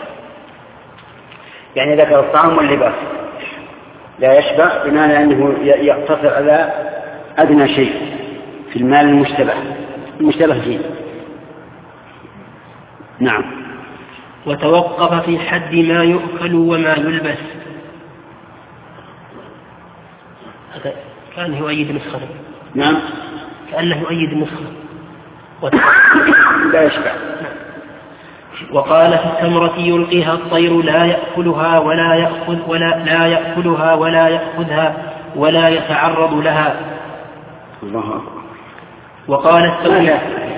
يعني ذكر الطعام واللباس، لا يشبع بمعنى أنه يقتصر على أدنى شيء في المال المشتبه المشتبه فيه. نعم. وتوقف في حد ما يؤكل وما يلبس. كأنه يؤيد نسخة. نعم. كأنه يؤيد نسخة. لا يشبع. وقال: في التمرة يلقيها الطير لا يأكلها ولا يأخذ ولا لا يأكلها ولا يأخذها ولا يتعرض لها. الله أكبر. وقال الثوري: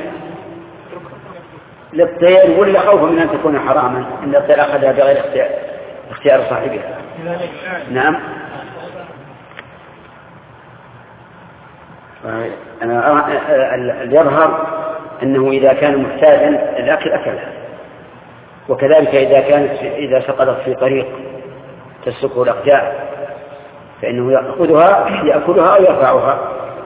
للطير ولا خوفا من أن تكون حراما إن الطير أخذها بغير اختيار اختيار صاحبها. نعم. أنا يظهر أنه إذا كان محتاجا الأكل أكلها، وكذلك إذا كانت إذا سقطت في طريق تسلكه الأقدام فإنه يأخذها يأكلها أو يرفعها.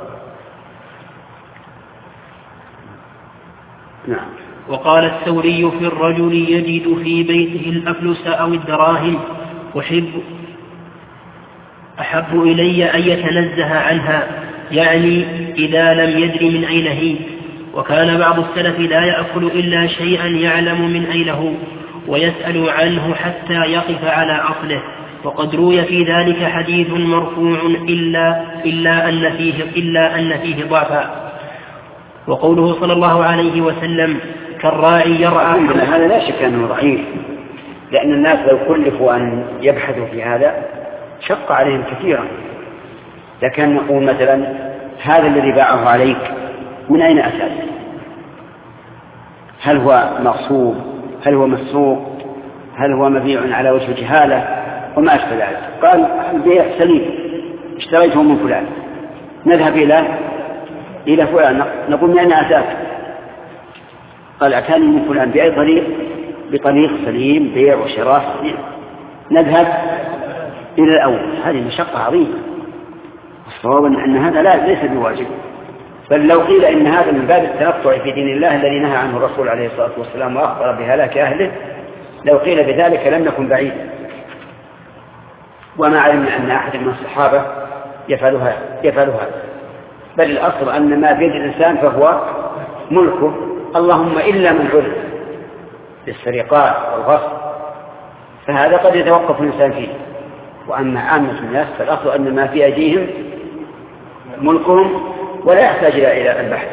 نعم. وقال الثوري: في الرجل يجد في بيته الأفلس أو الدراهم أحب أحب إلي أن يتنزه عنها، يعني إذا لم يدر من أين هي. وكان بعض السلف لا يأكل إلا شيئا يعلم من أين هو ويسأل عنه حتى يقف على أصله، وقد روي في ذلك حديث مرفوع إلا, إلا, أن فيه إلا أن فيه ضعفا. وقوله صلى الله عليه وسلم كالراعي يرعى. هذا لا شك أنه ضعيف، لأن الناس لو كلفوا أن يبحثوا في هذا شق عليهم كثيرا. لكن نقول مثلا هذا الذي باعه عليك من أين أساس؟ هل هو مغصوب؟ هل هو مسروق؟ هل هو مبيع على وجه جهالة؟ وما أشبه ذلك. قال البيع سليم، اشتريته من فلان، نذهب إلى إلى فلان نقول من أين أساس؟ قال أتاني من فلان بأي طريق؟ بطريق سليم، بيع وشراء سليم. نذهب إلى الأول. هذه مشقة عظيمة، والصواب أن هذا لا ليس بواجب، بل لو قيل إن هذا من باب التنطع في دين الله الذي نهى عنه الرسول عليه الصلاة والسلام وأخبر بهلاك أهله، لو قيل بذلك لم نكن بعيد. وما علمنا أن أحد من الصحابة يفعلها يفعلها بل الأصل أن ما بيد الإنسان فهو ملكه، اللهم إلا من عرف بالسرقات والغصب، فهذا قد يتوقف الإنسان فيه. وأما عامة الناس فالأصل أن ما في أيديهم ملكهم ولا يحتاج إلى البحث.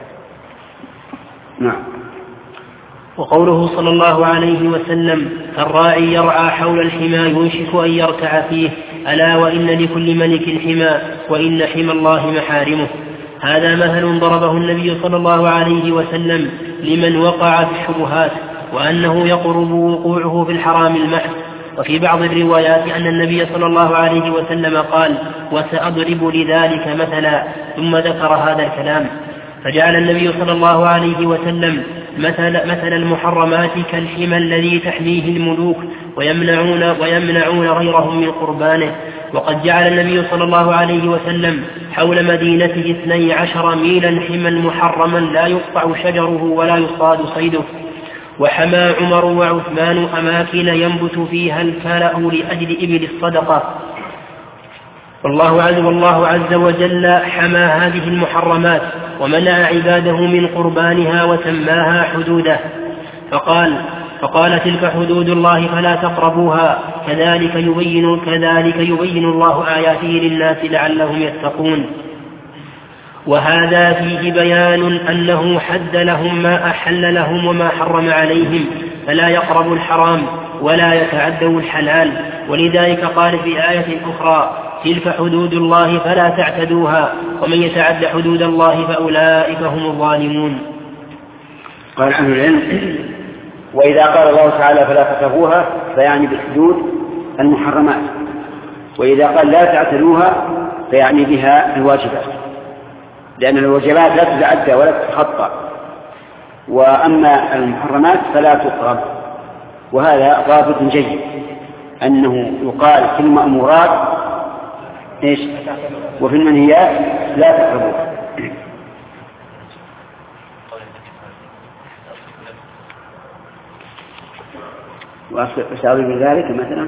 نعم. وقوله صلى الله عليه وسلم الراعي يرعى حول الحمى يوشك أن يرتع فيه، ألا وإن لكل ملك حمى وإن حمى الله محارمه. هذا مثل ضربه النبي صلى الله عليه وسلم لمن وقع في الشبهات، وأنه يقرب وقوعه في الحرام المحض. وفي بعض الروايات أن النبي صلى الله عليه وسلم قال وسأضرب لذلك مثلا، ثم ذكر هذا الكلام. فجعل النبي صلى الله عليه وسلم مثل, مثل المحرمات كالحمى الذي تحميه الملوك ويمنعون, ويمنعون غيرهم من قربانه. وقد جعل النبي صلى الله عليه وسلم حول مدينته اثني عشر ميلا حمى محرما لا يقطع شجره ولا يصاد صيده. وحمى عمر وعثمان أماكن ينبت فيها الكلأ لأجل إبل الصدقة. والله عز, والله عز وجل حمى هذه المحرمات ومنع عباده من قربانها وسماها حدوده، فقال فقال تلك حدود الله فلا تقربوها، كذلك يبين, كذلك يبين الله آياته للناس لعلهم يتقون. وهذا فيه بيان أنه حد لهم ما أحل لهم وما حرم عليهم، فلا يقربوا الحرام ولا يتعدوا الحلال. ولذلك قال في آية أخرى تلك حدود الله فلا تعتدوها، ومن يتعد حدود الله فأولئك هم الظالمون. قال أهل العلم وإذا قال الله تعالى فلا تقربوها فيعني بالحدود المحرمات، وإذا قال لا تعتدوها فيعني بها الواجبات، لأن الواجبات لا تتعدى ولا تتخطى، وأما المحرمات فلا تقرب. وهذا ضابط جيد أنه يقال في المأمورات إيش وفي المنهيات لا تقربوها. وأستعرض بذلك مثلا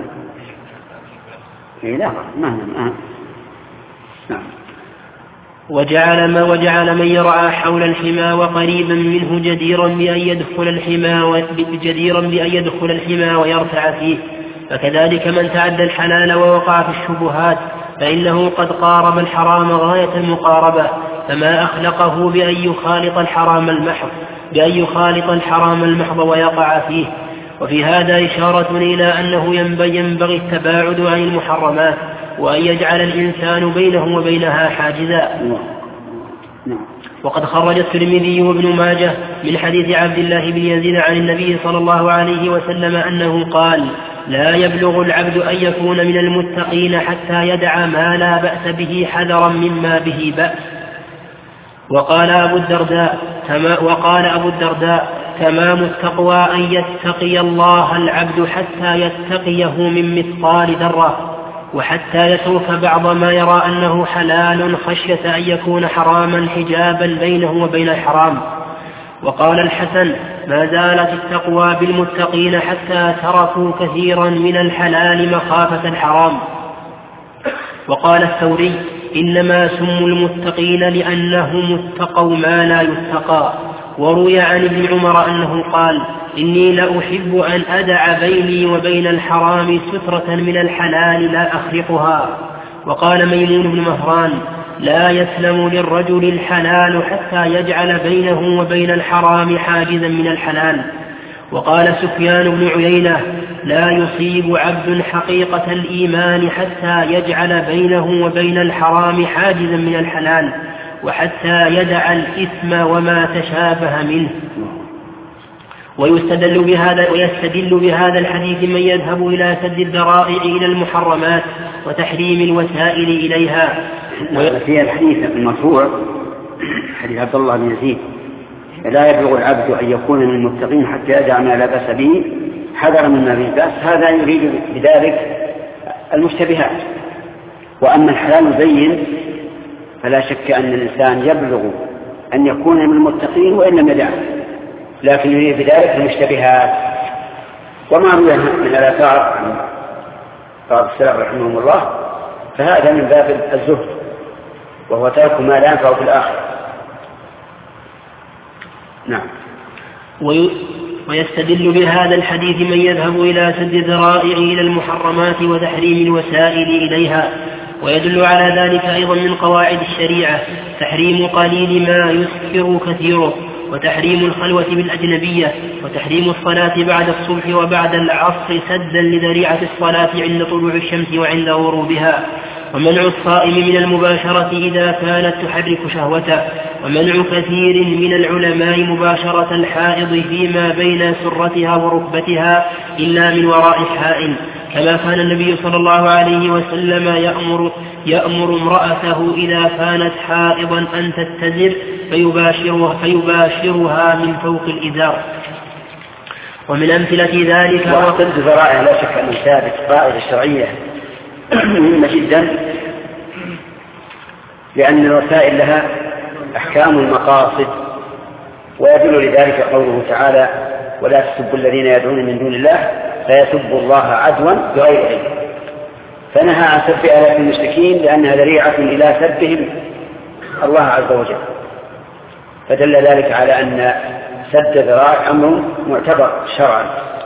لا ما نعم نعم وجعل ما وجعل من يرعى حول الحمى وقريبا منه جديرا بأن يدخل الحمى جديرا بأن يدخل الحمى ويرتع فيه. فكذلك من تعدى الحلال ووقع في الشبهات فإنه قد قارب الحرام غاية المقاربة، فما أخلقه بأن يخالط الحرام المحض بأن يخالط الحرام المحض ويقع فيه. وفي هذا إشارة إلى أنه ينبغي التباعد عن المحرمات، وأن يجعل الإنسان بينه وبينها حاجزا. وقد خرج الترمذي وابن ماجه من حديث عبد الله بن يزيد عن النبي صلى الله عليه وسلم أنه قال لا يبلغ العبد أن يكون من المتقين حتى يدع ما لا بأس به حذرا مما به بأس. وقال أبو الدرداء وقال أبو الدرداء تمام التقوى أن يتقي الله العبد حتى يتقيه من مثقال ذرة، وحتى يترك بعض ما يرى أنه حلال خشية أن يكون حراما حجابا بينه وبين الحرام. وقال الحسن ما زالت التقوى بالمتقين حتى تركوا كثيرا من الحلال مخافة الحرام. وقال الثوري إنما سموا المتقين لأنهم اتقوا ما لا يتقى. وروي عن ابن عمر أنه قال إني لأحب أن أدع بيني وبين الحرام سترة من الحلال لا أخرقها. وقال ميمون بن مهران لا يسلم للرجل الحلال حتى يجعل بينه وبين الحرام حاجزا من الحلال. وقال سفيان بن عيينة لا يصيب عبد حقيقة الإيمان حتى يجعل بينه وبين الحرام حاجزا من الحلال وحتى يدع الإثم وما تشابه منه. ويستدل بهذا, ويستدل بهذا الحديث من يذهب إلى سد الذرائع إلى المحرمات وتحريم الوسائل إليها. وفي الحديث المرفوع حديث عبد الله بن يزيد لا يبلغ العبد أن يكون من المتقين حتى يدع ما لا بأس به حذرا مما به بأس. هذا يريد بذلك المشتبهات. وأما الحلال البين فلا شك أن الإنسان يبلغ أن يكون من المتقين وإن لم يدعه، لكن يريد بذلك المشتبهات. وما روي من الآثار عن بعض السلف رحمهم الله فهذا من باب الزهد، وهو ترك ما لا ينفع في الآخرة. نعم. ويستدل بهذا الحديث من يذهب إلى سد الذرائع إلى المحرمات وتحريم الوسائل إليها. ويدل على ذلك أيضا من قواعد الشريعة تحريم قليل ما يسكر كثيره، وتحريم الخلوة بالأجنبية، وتحريم الصلاة بعد الصبح وبعد العصر سدا لذريعة الصلاة عند طلوع الشمس وعند غروبها، ومنع الصائم من المباشرة إذا كانت تحرك شهوته، ومنع كثير من العلماء مباشرة الحائض فيما بين سرتها وركبتها إلا من وراء حائل، كما كان النبي صلى الله عليه وسلم يأمر, يأمر امرأته إذا كانت حائضا أن تتزر فيباشرها, فيباشرها من فوق الإزار. ومن أمثلة ذلك وسد الذرائع لا شك أنه ثابت قاعدة شرعية مهمة جدا، لأن الوسائل لها أحكام المقاصد، ويدل لذلك قوله تعالى ولا تسبوا الذين يدعون من دون الله فيسبوا الله عدوا بغير علم. فنهى عن سب آلاف المشركين لأنها ذريعة إلى سبهم الله عز وجل، فدل ذلك على أن سد ذرائع أمر معتبر شرعا.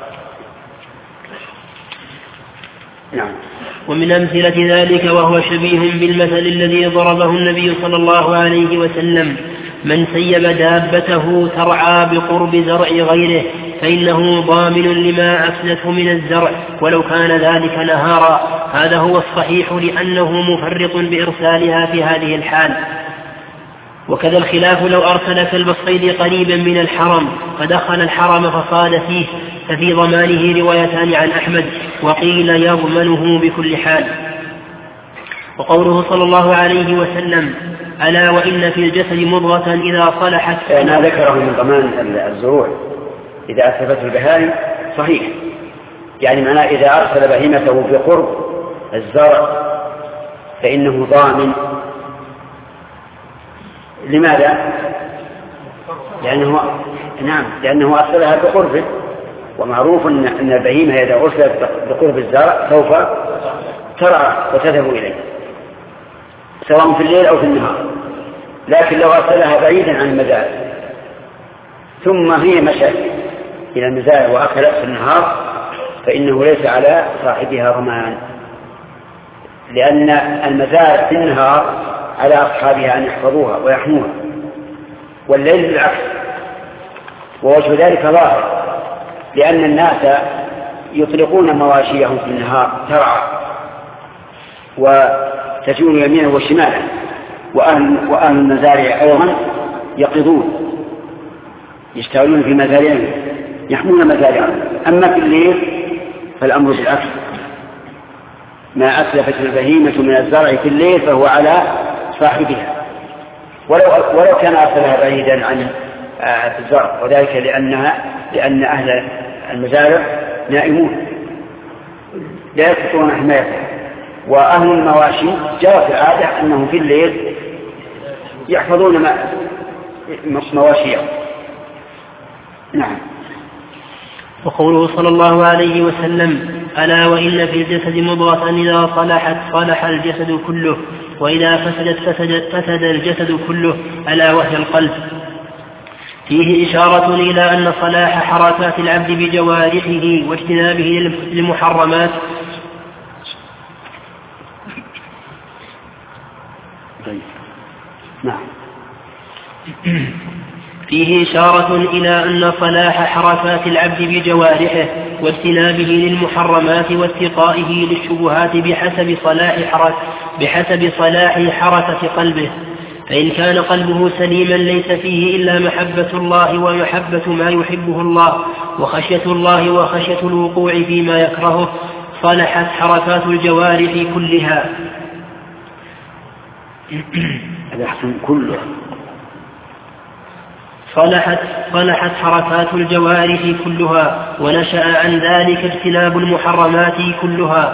نعم. ومن أمثلة ذلك وهو شبيه بالمثل الذي ضربه النبي صلى الله عليه وسلم من سيب دابته ترعى بقرب زرع غيره فإنه ضامن لما أفسدته من الزرع ولو كان ذلك نهارا. هذا هو الصحيح لأنه مفرط بإرسالها في هذه الحال. وكذا الخلاف لو أرسل كلب الصيد قريبا من الحرم فدخل الحرم فصاد فيه ففي ضمانه روايتان عن أحمد، وقيل يضمنه بكل حال. وقوله صلى الله عليه وسلم ألا وإن في الجسد مضغة إذا صلحت. ما ذكره من ضمان الزروع إذا أسلفته البهائم صحيح، يعني معناه إذا أرسل بهيمته بقرب الزرع فإنه ضامن. لماذا؟ لأنه نعم لأنه أرسلها بقربه، ومعروف أن البهيمة إذا أرسلت بقرب الزرع سوف ترعى وتذهب إليه سواء في الليل أو في النهار. لكن لو أرسلها بعيدا عن المزارع ثم هي مشت إلى المزارع وأكلت في النهار فإنه ليس على صاحبها ضمان، لأن المزارع في النهار على أصحابها أن يحفظوها ويحموها، والليل بالعكس. ووجه ذلك ظاهر لأن الناس يطلقون مواشيهم في النهار ترعى وتجول يمينا وشمالا، وأهل, وأهل المزارع أيضا يقضون يشتغلون في مزارعهم يحمون مزارعهم. أما في الليل فالأمر بالعكس، ما أسلفت البهيمة من الزرع في الليل فهو على صاحبها ولو, ولو كان أرسلها بعيدا عن الزرع، وذلك لأنها لأن أهل المزارع نائمون لا يستطيعون حمايتها. وأهل المواشي جرت العادة أنهم في الليل يحفظون مواشيهم. نعم. وقوله صلى الله عليه وسلم ألا وإن في الجسد مضغة إذا صلحت صلح الجسد كله وإذا فسدت فسد, فسد الجسد كله ألا وهي القلب. فيه إشارة إلى أن صلاح حركات العبد بجوارحه واجتنابه للمحرمات نعم. فيه إشارة إلى أن صلاح حركات العبد بجوارحه واجتنابه للمحرمات واتقائه للشبهات بحسب صلاح حركة بحسب صلاح حركة قلبه. فإن كان قلبه سليما ليس فيه إلا محبة الله ومحبة ما يحبه الله وخشية الله وخشية الوقوع فيما يكرهه صلحت حركات الجوارح كلها. هذا أحسن كله. صلحت, صلحت حركات الجوارح كلها ونشأ عن ذلك اجتناب المحرمات كلها.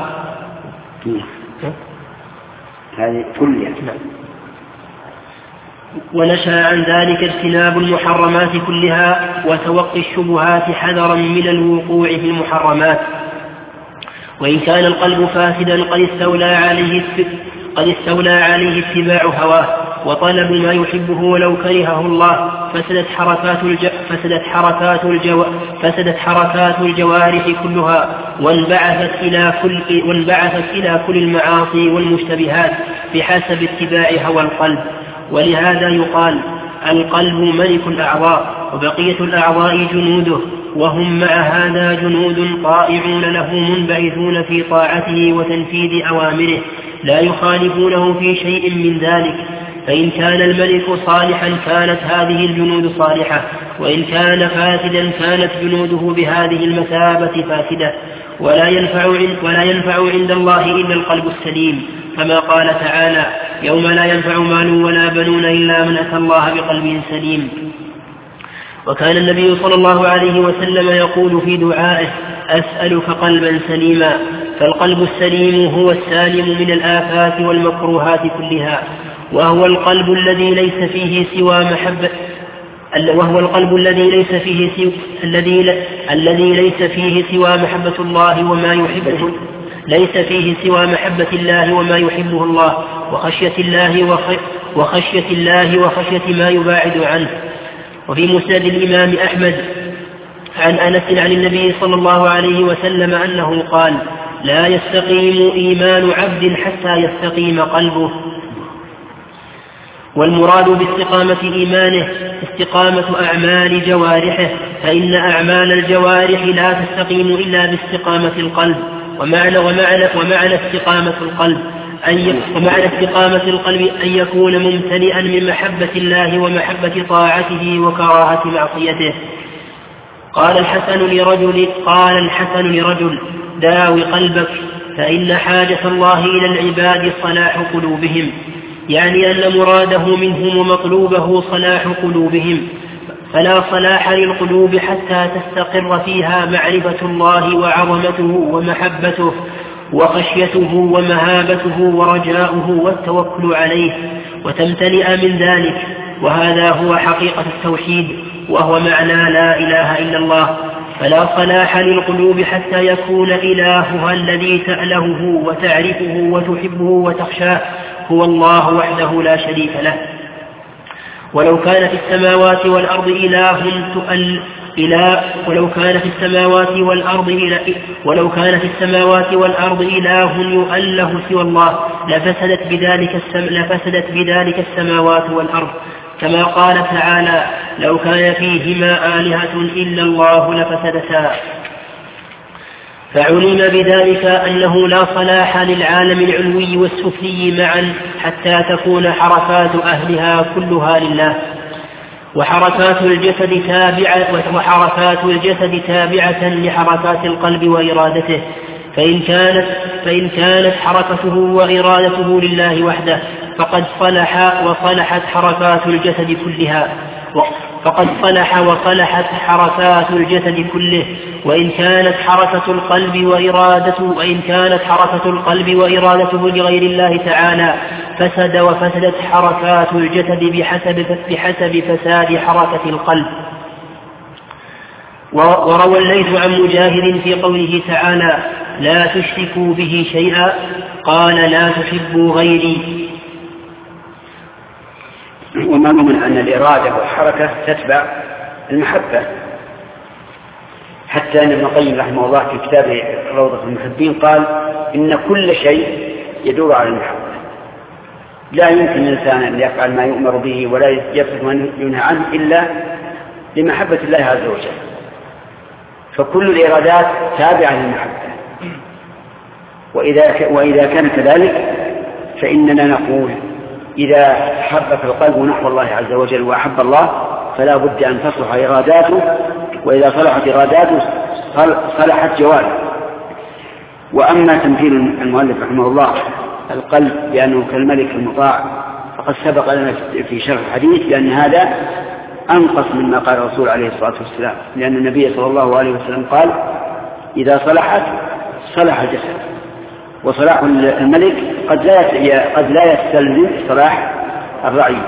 هذه كلها. ونشأ عن ذلك اجتناب المحرمات كلها وتوقي الشبهات حذرا من الوقوع في المحرمات. وإن كان القلب فاسدا قد استولى عليه قد استولى عليه اتباع هواه وطلب ما يحبه ولو كرهه الله فسدت حركات الج... فسدت حركات الجو... فسدت حركات الجوارح كلها وانبعثت إلى كل وانبعثت إلى كل المعاصي والمشتبهات بحسب اتباع هوى القلب. ولهذا يقال القلب ملك الأعضاء وبقية الأعضاء جنوده وهم مع هذا جنود طائعون له منبعثون في طاعته وتنفيذ أوامره لا يخالفونه في شيء من ذلك. فإن كان الملك صالحا كانت هذه الجنود صالحة وإن كان فاسدا كانت جنوده بهذه المثابة فاسدة. ولا ينفع ولا ينفع عند الله إلا القلب السليم كما قال تعالى يوم لا ينفع مال ولا بنون إلا من أتى الله بقلب سليم. وكان النبي صلى الله عليه وسلم يقول في دعائه أسألك قلبا سليما. فالقلب السليم هو السالم من الآفات والمكروهات كلها وهو القلب الذي ليس فيه سوى محبة وهو القلب الذي ليس فيه سوى الذي الذي ليس فيه سوى محبة الله وما يحبه ليس فيه سوى محبة الله وما يحبه الله وخشية الله وخشية الله وخشية ما يباعد عنه. وفي مسند الإمام أحمد عن أنس عن النبي صلى الله عليه وسلم أنه قال لا يستقيم إيمان عبد حتى يستقيم قلبه. والمراد باستقامة إيمانه استقامة أعمال جوارحه فإن أعمال الجوارح لا تستقيم إلا باستقامة القلب. ومعنى, ومعنى, ومعنى استقامة القلب أن ومعنى استقامة القلب أن يكون ممتلئا من محبة الله ومحبة طاعته وكراهة معصيته. قال الحسن لرجل قال الحسن لرجل داوي قلبك فإن حاجة الله إلى العباد صلاح قلوبهم، يعني أن مراده منهم ومطلوبه صلاح قلوبهم، فلا صلاح للقلوب حتى تستقر فيها معرفة الله وعظمته ومحبته وخشيته ومهابته ورجاؤه والتوكل عليه وتمتلئ من ذلك. وهذا هو حقيقة التوحيد وهو معنى لا إله إلا الله. فلا صلاح للقلوب حتى يكون إلهها الذي تألهه وتعرفه وتحبه وتخشاه هو الله وحده لا شريك له. ولو كان في السماوات والأرض إله تؤل إله ولو كان في السماوات والأرض إله ولو كان في السماوات والأرض إله يؤله سوى الله لفسدت بذلك السم لفسدت بذلك السماوات والأرض، كما قال تعالى لو كان فيهما آلهة إلا الله لفسدتا. فعلم بذلك أنه لا صلاح للعالم العلوي والسفلي معا حتى تكون حركات أهلها كلها لله، وحركات الجسد تابعة وحركات الجسد تابعة لحركات القلب وإرادته، فإن كانت فإن كانت حركته وإرادته لله وحده فقد صلح وصلحت حركات الجسد كلها فقد صلح وصلحت حركات الجسد كله. وإن كانت حركة القلب وإرادته وإن كانت حركة القلب وإرادته لغير الله تعالى فسد وفسدت حركات الجسد بحسب بحسب فساد حركة القلب. وروى الليث عن مجاهد في قوله تعالى لا تشركوا به شيئا قال لا تحبوا غيري. ومعلوم أن الإرادة والحركة تتبع المحبة، حتى أن ابن القيم رحمه الله في كتابه روضة المحبين قال إن كل شيء يدور على المحبة، لا يمكن الإنسان أن يفعل ما يؤمر به ولا يترك ما ينهى عنه إلا لمحبة الله عز وجل، فكل الإرادات تابعة للمحبة. وإذا, وإذا كان كذلك فإننا نقول إذا حبك القلب نحو الله عز وجل وأحب الله فلا بد أن تصلح إراداته، وإذا صلحت إراداته صلحت جواره. وأما تمثيل المؤلف رحمه الله القلب بأنه كالملك المطاع فقد سبق لنا في شرح الحديث بأن هذا أنقص مما قال الرسول عليه الصلاة والسلام، لأن النبي صلى الله عليه وسلم قال إذا صلحت صلح الجسد، وصلاح الملك قد لا قد لا يستلزم صلاح الرعي.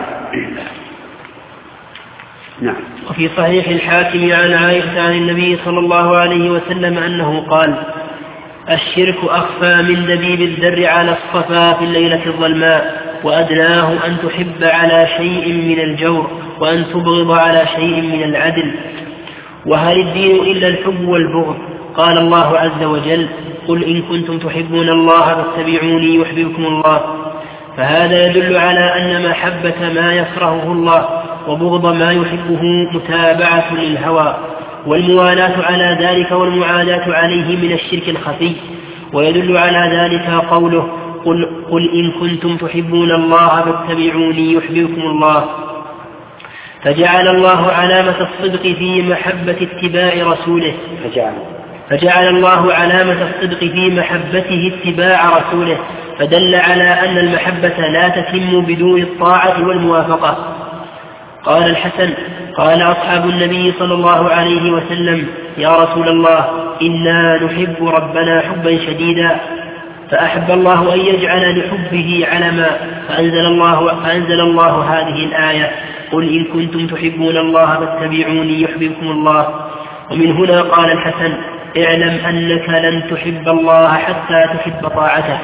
نعم. وفي صحيح الحاكم عن عائشة عن النبي صلى الله عليه وسلم أنه قال: الشرك أخفى من دبيب الذر على الصفا في الليلة الظلماء، وأدناه أن تحب على شيء من الجور وأن تبغض على شيء من العدل. وهل الدين إلا الحب والبغض؟ قال الله عز وجل: قل إن كنتم تحبون الله فاتبعوني يحببكم الله. فهذا يدل على أن محبة ما يكرهه الله وبغض ما يحبه متابعة للهوى، والموالاة على ذلك والمعاداة عليه من الشرك الخفي. ويدل على ذلك قوله: قل, قل إن كنتم تحبون الله فاتبعوني يحببكم الله. فجعل الله علامة الصدق في محبة اتباع رسوله فجعل, فجعل الله علامة الصدق في محبته اتباع رسوله، فدل على أن المحبة لا تتم بدون الطاعة والموافقة. قال الحسن: قال أصحاب النبي صلى الله عليه وسلم: يا رسول الله إنا نحب ربنا حبا شديدا، فأحب الله أن يجعل لحبه علما، فأنزل الله, فأنزل الله هذه الآية: قل إن كنتم تحبون الله فاتبعوني يحببكم الله. ومن هنا قال الحسن: اعلم أنك لن تحب الله حتى تحب طاعته.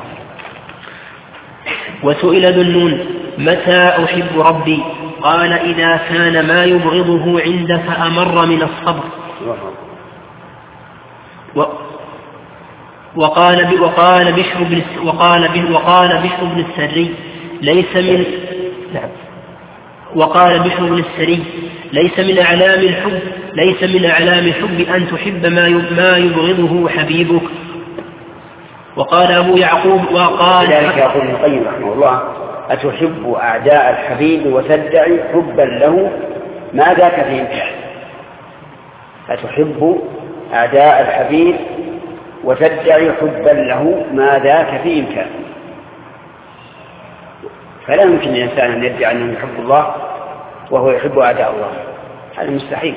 وسئل ذو النون: متى أحب ربي؟ قال: إذا كان ما يبغضه عندك أمر من الصبر. و وقال وقال بشر بن وقال وقال بشر بن السري ليس من وقال بشر بن السري ليس من أعلام الحب ليس من أعلام الحب أن تحب ما ما يبغضه حبيبك. وقال أبو يعقوب وقال ذلك يقول ابن القيم رحمه الله: أتحب أعداء الحبيب وتدعي حبا له ما ذاك في إمكان. أتحب أعداء الحبيب وتدعي حبا له ما ذاك في إمكان. فلا يمكن الإنسان أن يدعي أنه يحب الله وهو يحب أعداء الله، هذا مستحيل.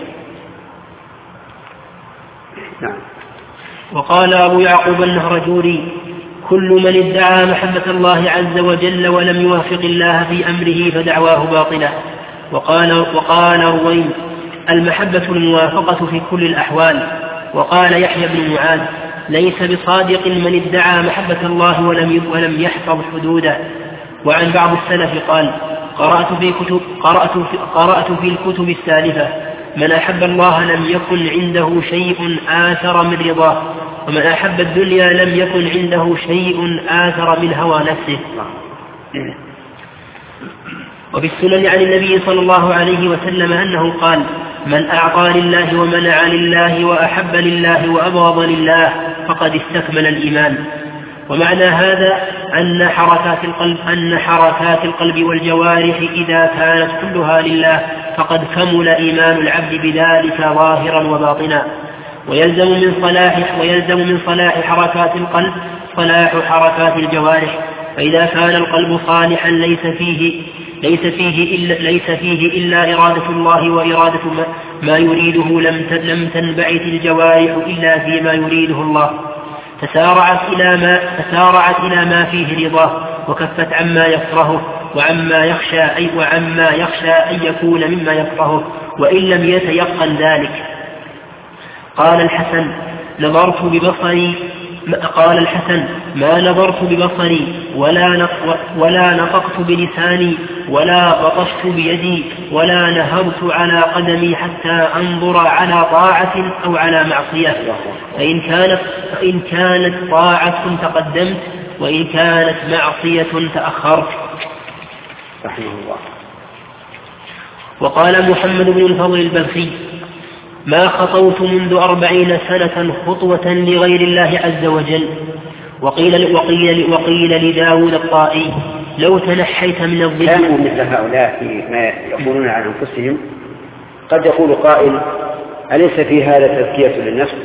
نعم. وقال أبو يعقوب النهرجوري: كل من ادعى محبة الله عز وجل ولم يوافق الله في أمره فدعواه باطلة. وقال, وقال رويم: المحبة الموافقة في كل الأحوال. وقال يحيى بن معاذ: ليس بصادق من ادعى محبة الله ولم ولم يحفظ حدوده. وعن بعض السلف قال: قرأت في, كتب قرأت في, قرأت في الكتب السالفة: من أحب الله لم يكن عنده شيء آثر من رضاه، ومن أحب الدنيا لم يكن عنده شيء آثر من هوى نفسه. وفي السنن عن النبي صلى الله عليه وسلم أنه قال: من أعطى لله ومنع لله وأحب لله وأبغض لله فقد استكمل الإيمان. ومعنى هذا أن حركات القلب أن حركات القلب والجوارح إذا كانت كلها لله فقد كمل إيمان العبد بذلك ظاهرا وباطنا. ويلزم من صلاح ويلزم من صلاح حركات القلب صلاح حركات الجوارح. فإذا كان القلب صالحا ليس فيه ليس فيه إلا ليس فيه إلا إرادة الله وإرادة ما يريده لم لم تنبعث الجوارح إلا فيما يريده الله، تسارعت إلى ما تسارعت إلى ما فيه رضاه، وكفت عما يكرهه وعما يخشى أي وعما يخشى أن يكون مما يكرهه وإن لم يتيقن ذلك. قال الحسن: نظرت ببصري قال الحسن: ما نظرت ببصري ولا ولا نطقت بلساني ولا بطشت بيدي ولا نهضت على قدمي حتى أنظر على طاعة أو على معصية، فإن كانت, فإن كانت طاعة تقدمت وإن كانت معصية تأخرت. رحمه الله. وقال محمد بن الفضل البلخي: ما خطوت منذ أربعين سنة خطوة لغير الله عز وجل. وقيل, وقيل, وقيل لداود الطائي: لو تنحيت من الظل. كانوا مثل هؤلاء فيما يقولون عن أنفسهم. قد يقول قائل: أليس في هذا تزكية للنفس؟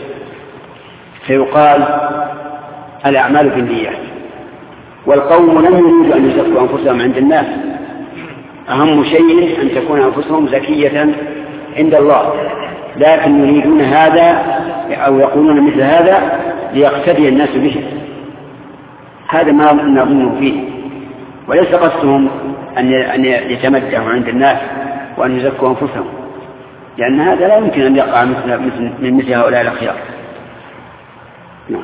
فيقال: الأعمال بالنيات، والقوم لم يريدوا أن يزكوا أنفسهم عند الناس، أهم شيء أن تكون أنفسهم زكية عند الله، لكن يريدون هذا أو يقولون مثل هذا ليقتدي الناس به. هذا ما نظن فيه، وليس قصدهم أن يتمدحوا عند الناس وأن يزكوا أنفسهم، لأن هذا لا يمكن أن يقع مثل من مثل هؤلاء الأخيار. نعم.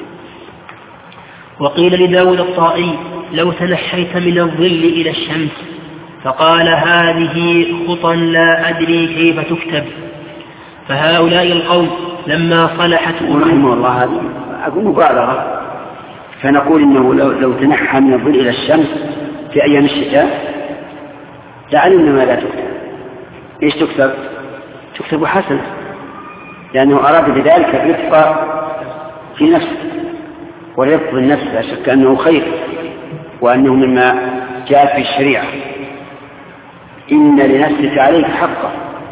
وقيل لداود الطائي: لو تنحيت من الظل إلى الشمس. فقال: هذه خطى لا أدري كيف تكتب. فهؤلاء القوم لما صلحت رحمه الله هذا أقول مبالغة، فنقول إنه لو, لو تنحى من الظل إلى الشمس في أيام الشتاء لعلمنا ماذا تكتب. إيش تكتب؟ تكتب حسنة، لأنه أراد بذلك الرفق في نفسه، والرفق بالنفس لا شك أنه خير، وأنه مما جاء في الشريعة: إن لنفسك عليك حقا.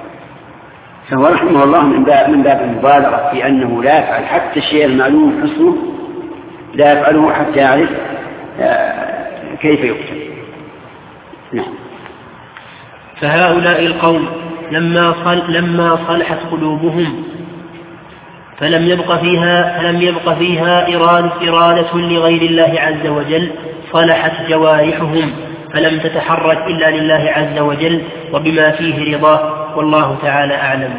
فهو رحمه الله من باب, من باب المبالغة في أنه لا يفعل حتى الشيء المعلوم حسنه، لا يفعله حتى يعرف كيف يكتب. نعم. فهؤلاء القوم لما صل لما صلحت قلوبهم فلم يبق فيها فلم يبق فيها إرادة, إرادة لغير الله عز وجل، صلحت جوارحهم فلم تتحرك إلا لله عز وجل وبما فيه رضاه، والله تعالى أعلم.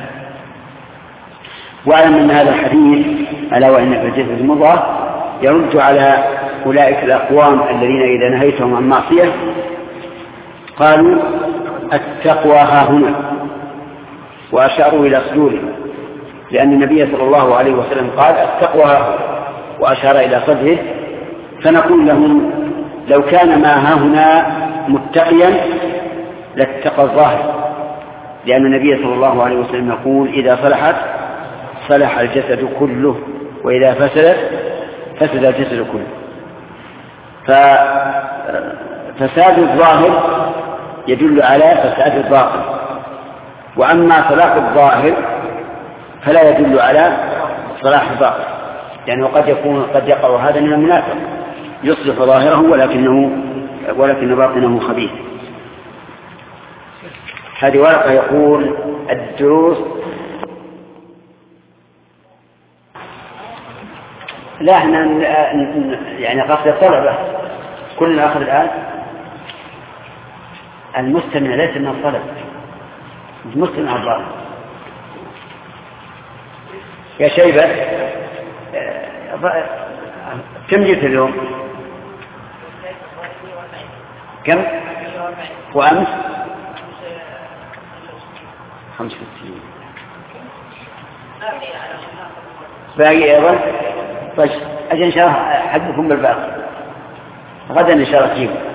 واعلم أن هذا الحديث ألا وإن في الجزء المضى يرد على أولئك الأقوام الذين إذا نهيتهم عن معصية قالوا التقوى ها هنا، وأشاروا إلى صدورهم، لأن النبي صلى الله عليه وسلم قال التقوى ها هنا وأشار إلى صدره. فنقول لهم: لو كان ما ها هنا متقيا لاتقى الظاهر، لأن النبي صلى الله عليه وسلم يقول: إذا صلحت صلح الجسد كله، وإذا فسدت فسد الجسد كله. ففساد الظاهر يدل على فساد الباطن، وأما صلاح الظاهر فلا يدل على صلاح الباطن، لأنه قد يكون قد يقع هذا من المنافق يصلح ظاهره ولكنه ولكن باطنه خبيث. هذه ورقة يقول: الدروس لا احنا يعني قصد الطلبة كلنا أخذ الآن. المستمع ليس من الطلب، المستمع الظاهر. يا شيبة كم جئت اليوم؟ كم؟ وأمس خمس وستين باقي أيضا. طيب أجل إن شاء الله حدكم بالباقي غدا إن شاء الله تجيبوا.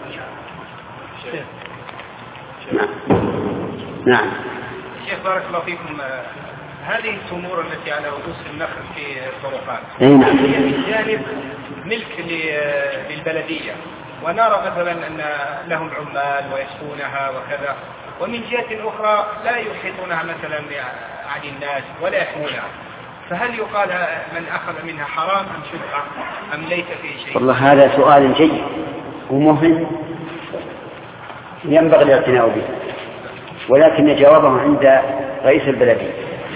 نعم. نعم. شيخ بارك الله فيكم، هذه التمور التي على رؤوس النخل في الطرقات نعم. هي من جانب ملك للبلدية، ونرى مثلا أن لهم عمال ويسكونها وكذا، ومن جهة أخرى لا يحيطونها مثلا عن الناس ولا يحمونها، فهل يقال من أخذ منها حرام أم شبهة أم ليس فيه شيء؟ والله هذا سؤال جيد ومهم ينبغي الاعتناء به، ولكن جوابه عند رئيس البلدية.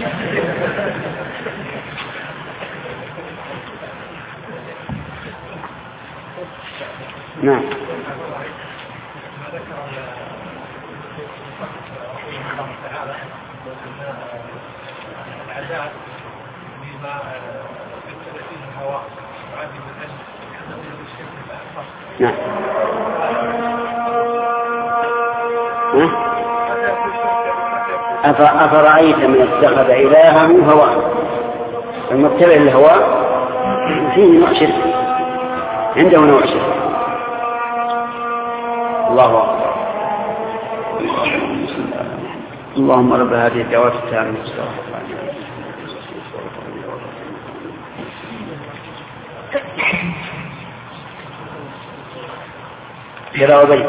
نعم. العذاب بما ابتلى فيه الهواء نعم. أفرأيت من اتخذ إلهه هواه، المتبع للهوى فيه نوع شرك، عنده نوع شرك. الله أكبر. اللهم رب هذه الدعوات التامة قراءة بيت.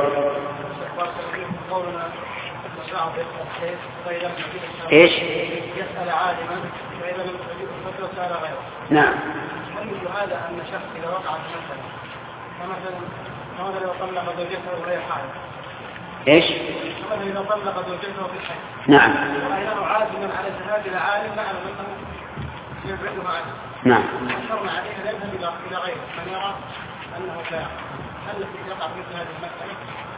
ايش؟ يسأل عالما فإذا لم يجد سأل غيره. نعم. هل مثل هذا أن شخص إذا وقعت مثلا فمثلا فمثلا لو طلق زوجته وهي حائض. ايش؟ فمثلا إذا طلق زوجته في الحيض. نعم. ورأيناه عازما على الذهاب إلى عالم نعلم أنه يبعده عنه. نعم. أشرنا عليه أن يذهب إلى غيره من يرى أنه لا هل يقع مثل هذه المسألة؟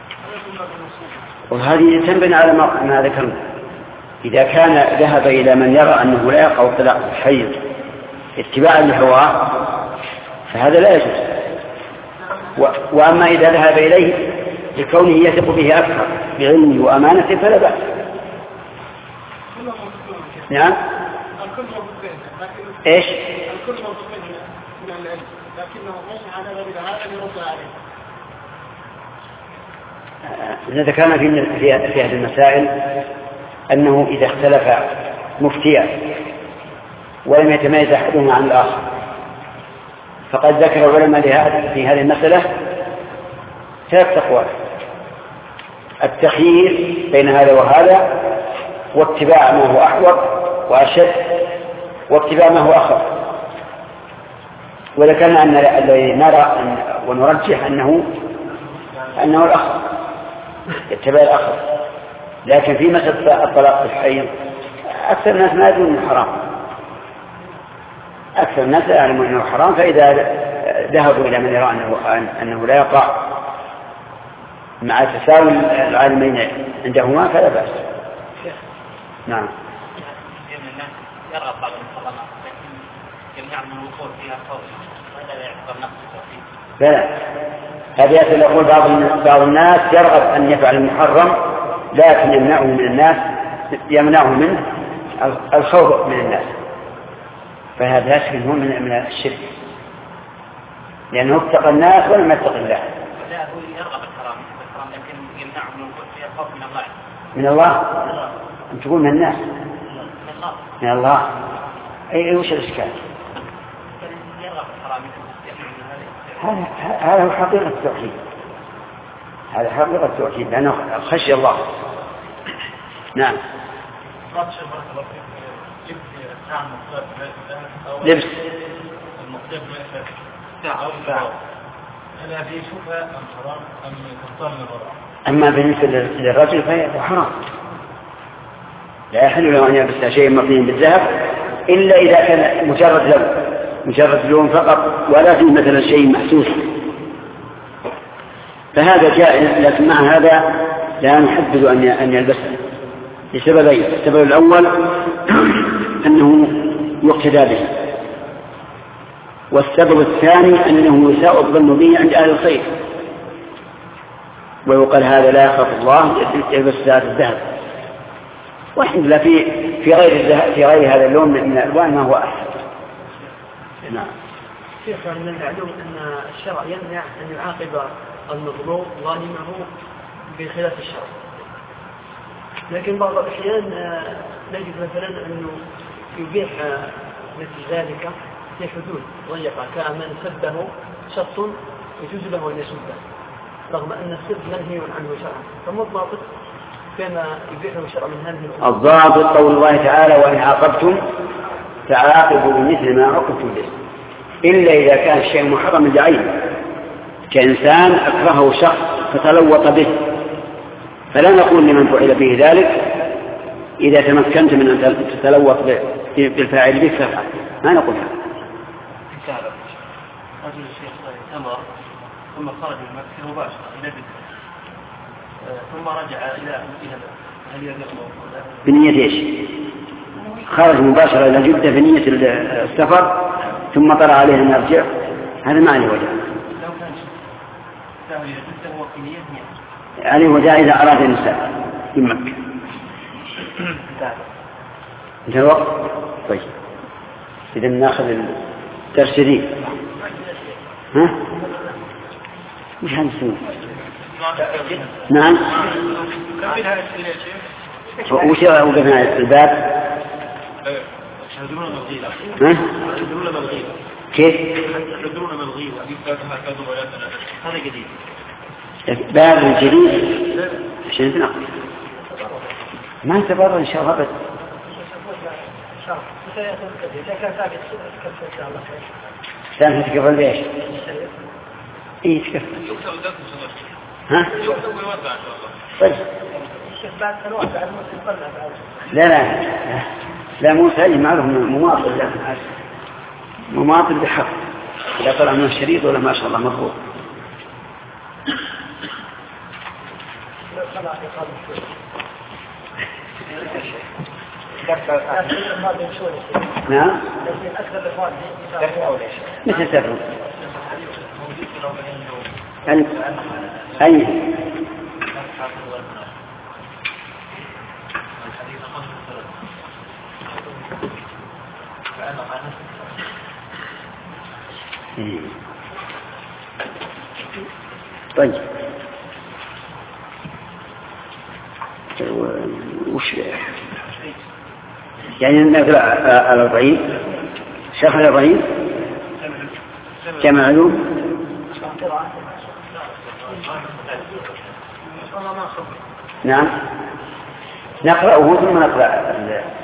وهذه تنبني على ما ذكرنا. إذا كان ذهب إلى من يرى أنه لا يقع الطلاق في الحيض اتباعا لهواه فهذا لا يجوز. و... وأما إذا ذهب إليه لكونه يثق به أكثر بعلمه وأمانته فلا بأس. نعم. إيش؟ الكل موجود من العلم لكنه مشي على غير هذا يرد عليه. ذكرنا في في هذه المسائل أنه إذا اختلف مفتيان ولم يتميز أحدهما عن الآخر فقد ذكر العلماء في هذه المسألة ثلاث أقوال: التخيير بين هذا وهذا، واتباع ما هو أحوط وأشد، واتباع ما هو أخف. وذكرنا أن الذي نرى ونرجح أنه أنه الأخف، اتباع الأخف. لكن في مسألة الطلاق في الحيض أكثر الناس ما يدرون أنه حرام، أكثر الناس لا يعلمون أنه حرام، فإذا ذهبوا إلى من يرى أنه, أنه لا يقع مع تساوي العالمين عندهما فلا بأس. نعم. الناس يرغب بعض المحرمات لكن يمنع من الوقوع فيها خوف، هذا لا يعتبر نقص التوحيد. لا، هذا يقول بعض بعض الناس يرغب أن يفعل المحرم لكن يمنعه من الناس، يمنعه منه الخوف من الناس، فهذا يشكل هو من الشرك لأنه اتقى الناس ولم يتق الله. لا، هو يرغب الحرام لكن يمنعه من الوقوع فيها خوف من الله. من الله؟ أن تقول من الناس؟ من الله. من الله. أي وش الإشكال؟ يرغب الحرام. هذا هذا هو حقيقة التوحيد، هذا حقيقة التوحيد لأنه خشي الله. نعم. لبس المقتب ساعة أو ساعة هل هذه شوفها أم حرام أم تنطل الغرام؟ أما بالنسبة للرجل فهي حرام، لا يحل له أن يلبس شيء مطلين بالذهب إلا إذا كان مجرد لون مجرد لون فقط ولا فيه مثلا شيء محسوس، فهذا جائز. لكن مع هذا لا نحبذ أن يلبسه لسببين: السبب الأول أنه يقتدى به، والسبب الثاني أنه يساء الظن به عند أهل الخير، ويقال هذا لا يخاف الله يلبس ذات الذهب، والحمد لله في في غير الذهب في غير هذا اللون من الألوان ما هو أحسن. نعم. شيخ، من المعلوم أن الشرع يمنع أن يعاقب المظلوم ظالمه بخلاف الشرع، لكن بعض الأحيان نجد مثلا أنه يبيح مثل ذلك في حدود ضيقة كمن سبه شخص يجوز له أن يسبه رغم أن السب منهي عنه شرعا، فما الضابط كما يبيحه الشرع من هذه الأمور؟ الضابط قول الله تعالى: وإن عاقبتم فعاقبوا بمثل ما عوقبتم به، إلا إذا كان الشيء محرم بعينه كإنسان أكرهه شخص فتلوط به، فلا نقول لمن فعل به ذلك إذا تمكنت من أن تتلوط بالفاعل به فافعل، ما نقول هذا. رجل الشيخ تمر ثم خرج من مكة مباشرة إلى بدر ثم رجع إلى أهله، هل يجوز بنية إيش؟ خرج مباشرة إلى جدة بنية السفر ثم طلع عليه أن يرجع، هذا ما عليه وجه. لو كان سهل يجده وكيلية عليه وجه إذا أراد النساء في مكة. انتهى الوقت. طيب إذا ناخذ الدرس دي. ها؟ مش هنسمع. نعم. وش وقفنا الباب؟ يحذرون من الغيبة. ها؟ يحذرون من الغيبة. كيف؟ يحذرون من الغيبة. هذا جديد. باب جديد عشان نتناقش. ما تبرر إن شاء الله بس. سامح تكفل ليش؟ إيه تكفل. ها؟ طيب. لا لا لا موسى يجمع لهم مماطل لا مماطل بحق إذا طلع من الشريط ولا ما شاء الله مضبوط. نعم مثل سفر أي طيب وش يعني نقرأ الأربعين شرح الأربعين كما علوم نعم نقرأه ثم نقرأ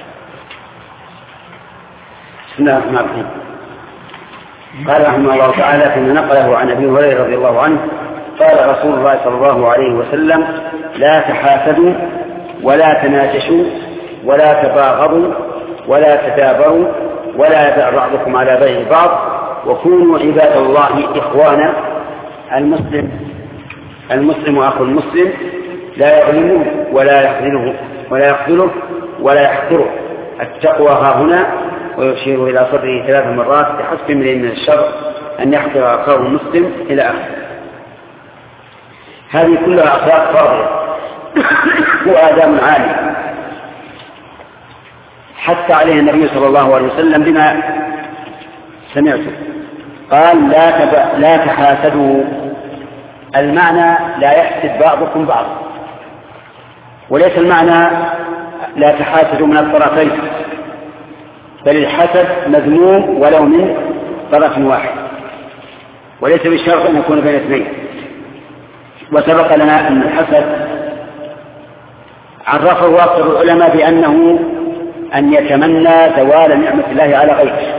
بسم الله الرحمن الرحيم. قال رحمه الله تعالى فيما نقله عن أبي هريرة رضي الله عنه قال رسول الله صلى الله عليه وسلم لا تحاسدوا ولا تناجشوا ولا تباغضوا ولا تدابروا ولا يبع بعضكم على بيع بعض وكونوا عباد الله إخوانا. المسلم المسلم أخو المسلم لا يظلمه ولا يخذله ولا يخذله ولا يحقره. التقوى ها هنا ويشير إلى صدره ثلاث مرات بحسب من الشر أن يحقر أخاه المسلم إلى آخره. هذه كلها أخلاق فاضلة وآداب عالية حتى عليه النبي صلى الله عليه وسلم بما سمعته قال لا, تب... لا تحاسدوا. المعنى لا يحسد بعضكم بعضا وليس المعنى لا تحاسدوا من الطرفين بل الحسد مذموم ولو من طرف واحد وليس بالشرط أن يكون بين اثنين. وسبق لنا أن الحسد عرفه أكثر العلماء بأنه أن يتمنى زوال نعمة الله على غيره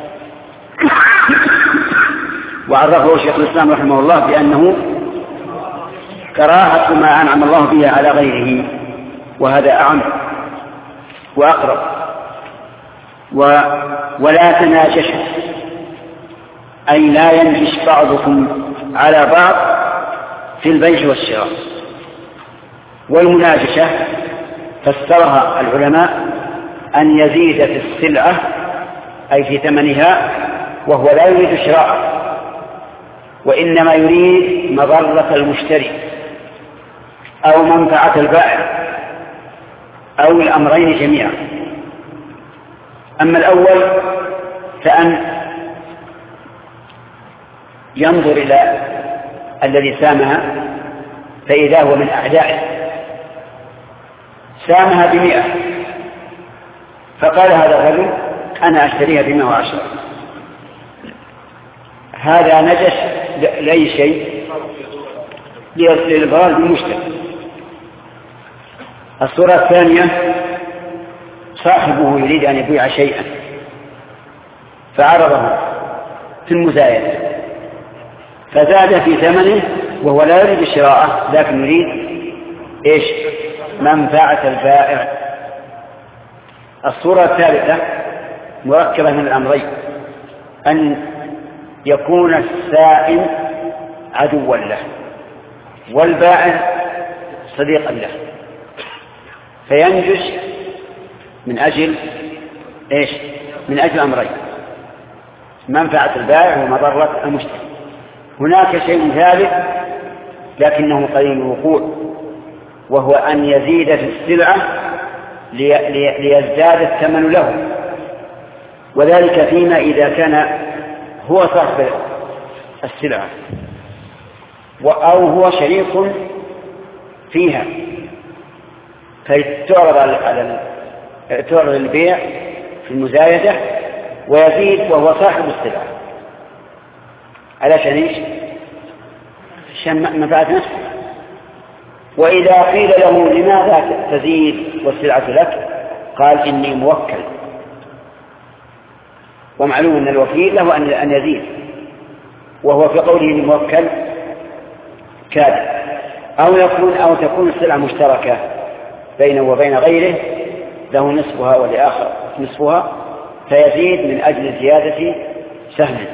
وعرفه شيخ الإسلام رحمه الله بأنه كراهة ما أنعم الله به على غيره وهذا أعم وأقرب. و... ولا تناجشوا أي لا ينجش بعضكم على بعض في البيع والشراء. والمناجشة فسرها العلماء أن يزيد في السلعة أي في ثمنها وهو لا يريد شراءه وإنما يريد مضرة المشتري أو منفعة البائع أو الأمرين جميعا. أما الأول فأن ينظر إلى الذي سامها فإذا هو من أعدائه سامها بمئة فقال هذا الرجل أنا أشتريها بمئة وعشرة. هذا نجش لأي شيء للإضرار بالمشتري. الصورة الثانية صاحبه يريد أن يبيع شيئا فعرضه في المزايدة فزاد في ثمنه وهو لا يريد شراءه لكن يريد إيش؟ منفعة البائع. الصورة الثالثة مركبة من الأمرين أن يكون السائل عدوا له والبائع صديقا له فينجش من أجل إيش؟ من أجل أمرين. منفعة البائع ومضرة المشتري. هناك شيء ثالث لكنه قليل الوقوع، وهو أن يزيد في السلعة ليزداد الثمن له، وذلك فيما إذا كان هو صاحب السلعة أو هو شريك فيها، فتعرض على تعرض البيع في المزايدة ويزيد وهو صاحب السلعة علشان ايش؟ عشان منفعة نفسه. وإذا قيل له لماذا تزيد والسلعة لك؟ قال إني موكل، ومعلوم أن الوكيل له أن يزيد، وهو في قوله إني موكل كاذب. أو يكون أو تكون السلعة مشتركة بينه وبين غيره، له نصفها ولآخر نصفها، فيزيد من أجل زيادة سهم.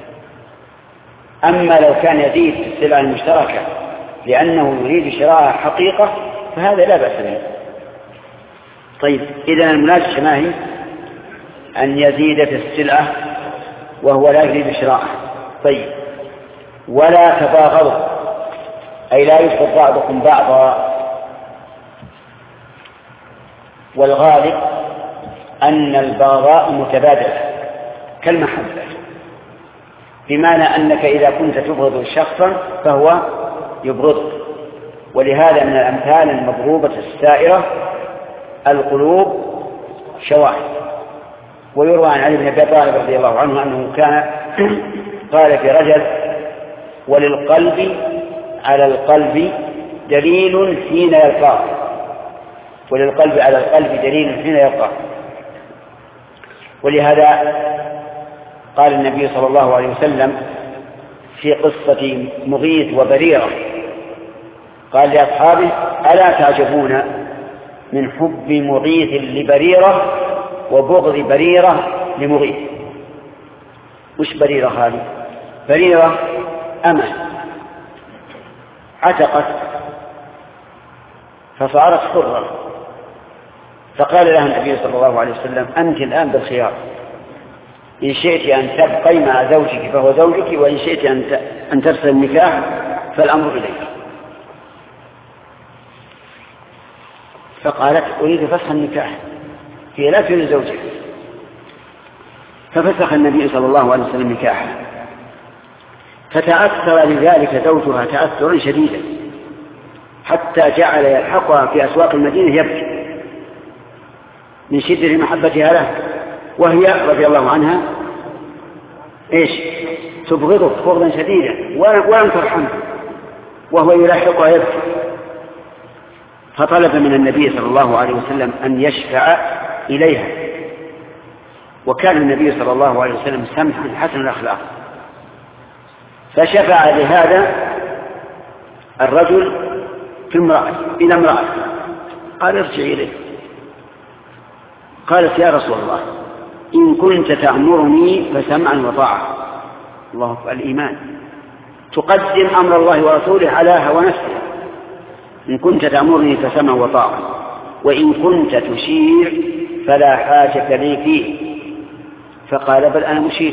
أما لو كان يزيد في السلعة المشتركة لأنه يريد شراءها حقيقة فهذا لا بأس به. طيب، إذن المناقشة ما هي؟ أن يزيد في السلعة وهو لا يريد شراءها. طيب، ولا تباغضوا، أي لا يبغض بعضكم بعضا. والغالب أن البغضاء متبادلة كالمحبة، بمعنى أنك إذا كنت تبغض شخصا فهو يبغضك. ولهذا من الأمثال المضروبة السائرة القلوب شواهد. ويروى عن علي بن أبي طالب رضي الله عنه أنه كان قال في رجل: وللقلب على القلب دليل حين يلقاه، وللقلب على القلب دليل حين يلقاه. ولهذا قال النبي صلى الله عليه وسلم في قصة مغيث وبريرة، قال لأصحابه: ألا تعجبون من حب مغيث لبريرة وبغض بريرة لمغيث؟ وش بريرة هذه؟ بريرة أمة عتقت فصارت حرة، فقال لها النبي صلى الله عليه وسلم: أنت الآن بالخيار، إن شئت أن تبقي مع زوجك فهو زوجك، وإن شئت أن ترسل النكاح فالأمر إليك. فقالت: أريد فسخ النكاح، هي لا تريد زوجها. ففسخ النبي صلى الله عليه وسلم نكاحها، فتأثر لذلك زوجها تأثرا شديدا حتى جعل يلحقها في أسواق المدينة يبكي من شدة محبتها له، وهي رضي الله عنها إيش؟ تبغضه بغضا شديدا ولم ترحمه، وهو يلاحقها يبكي. فطلب من النبي صلى الله عليه وسلم أن يشفع إليها، وكان النبي صلى الله عليه وسلم سمحا حسن الأخلاق، فشفع لهذا الرجل في امرأة إلى امرأة، قال: ارجع إليه. قالت: يا رسول الله، إن كنت تأمرني فسمعا وطاعة. الله أكبر، الإيمان، تقدم أمر الله ورسوله على هوى نفسه. إن كنت تأمرني فسمعا وطاعة، وإن كنت تشير فلا حاجة لي فيه. فقال: بل أنا مشير.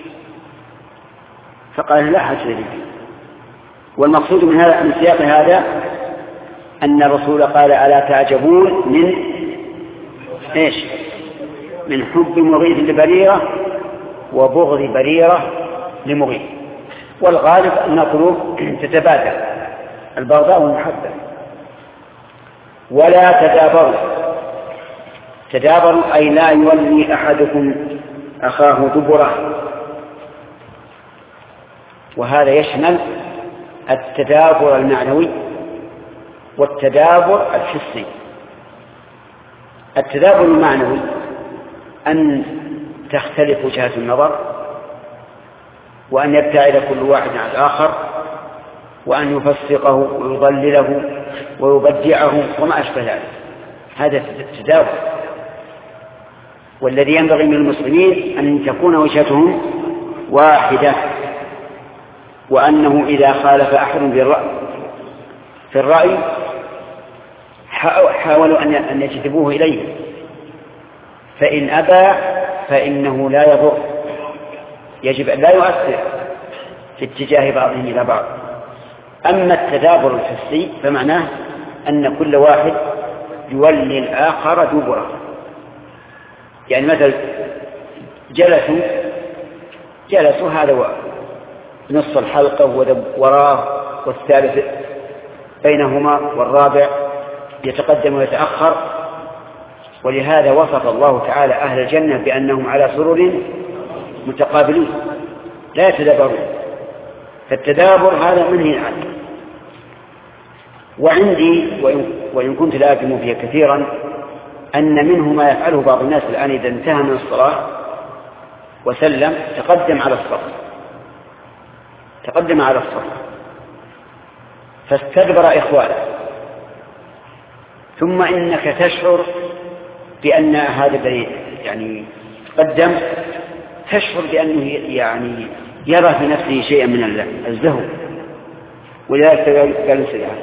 فقال: لا حاجة لي فيه. والمقصود من هذا من سياق هذا أن الرسول قال: ألا تعجبون من إيش؟ من حب مغيث لبريرة وبغض بريرة لمغيث. والغالب أن القلوب تتبادل البغضاء والمحبة. ولا تدابروا، تدابروا أي لا يولي أحدكم أخاه دبره، وهذا يشمل التدابر المعنوي والتدابر الحسي. التدابر المعنوي أن تختلف وجهات النظر، وأن يبتعد كل واحد عن الآخر، وأن يفسقه ويضلله ويبدعه وما أشبه ذلك. هذا التدابر. والذي ينبغي من المسلمين أن تكون وجهتهم واحدة، وأنه إذا خالف أحد في الرأي حاولوا أن يجذبوه إليه، فإن أبى فإنه لا يضر، يجب أن لا يؤثر في اتجاه بعضهم إلى بعض. أما التدابر الحسي فمعناه أن كل واحد يولي الآخر دبره. يعني مثلا جلسوا جلسوا هذا نصف الحلقة وراه والثالث بينهما والرابع يتقدم ويتأخر. ولهذا وصف الله تعالى أهل الجنة بأنهم على سرر متقابلين لا يتدابرون. فالتدابر هذا منهي عنه. وعندي وإن كنت لا أجم فيه كثيرا أن منه ما يفعله بعض الناس الآن إذا انتهى من الصلاة وسلم تقدم على الصف تقدم على الصف فاستدبر إخوانه، ثم إنك تشعر بأن هذا الذي يعني تقدم تشعر بأنه يعني يرى في نفسه شيئا من الزهو، ولذلك قالوا سريعا.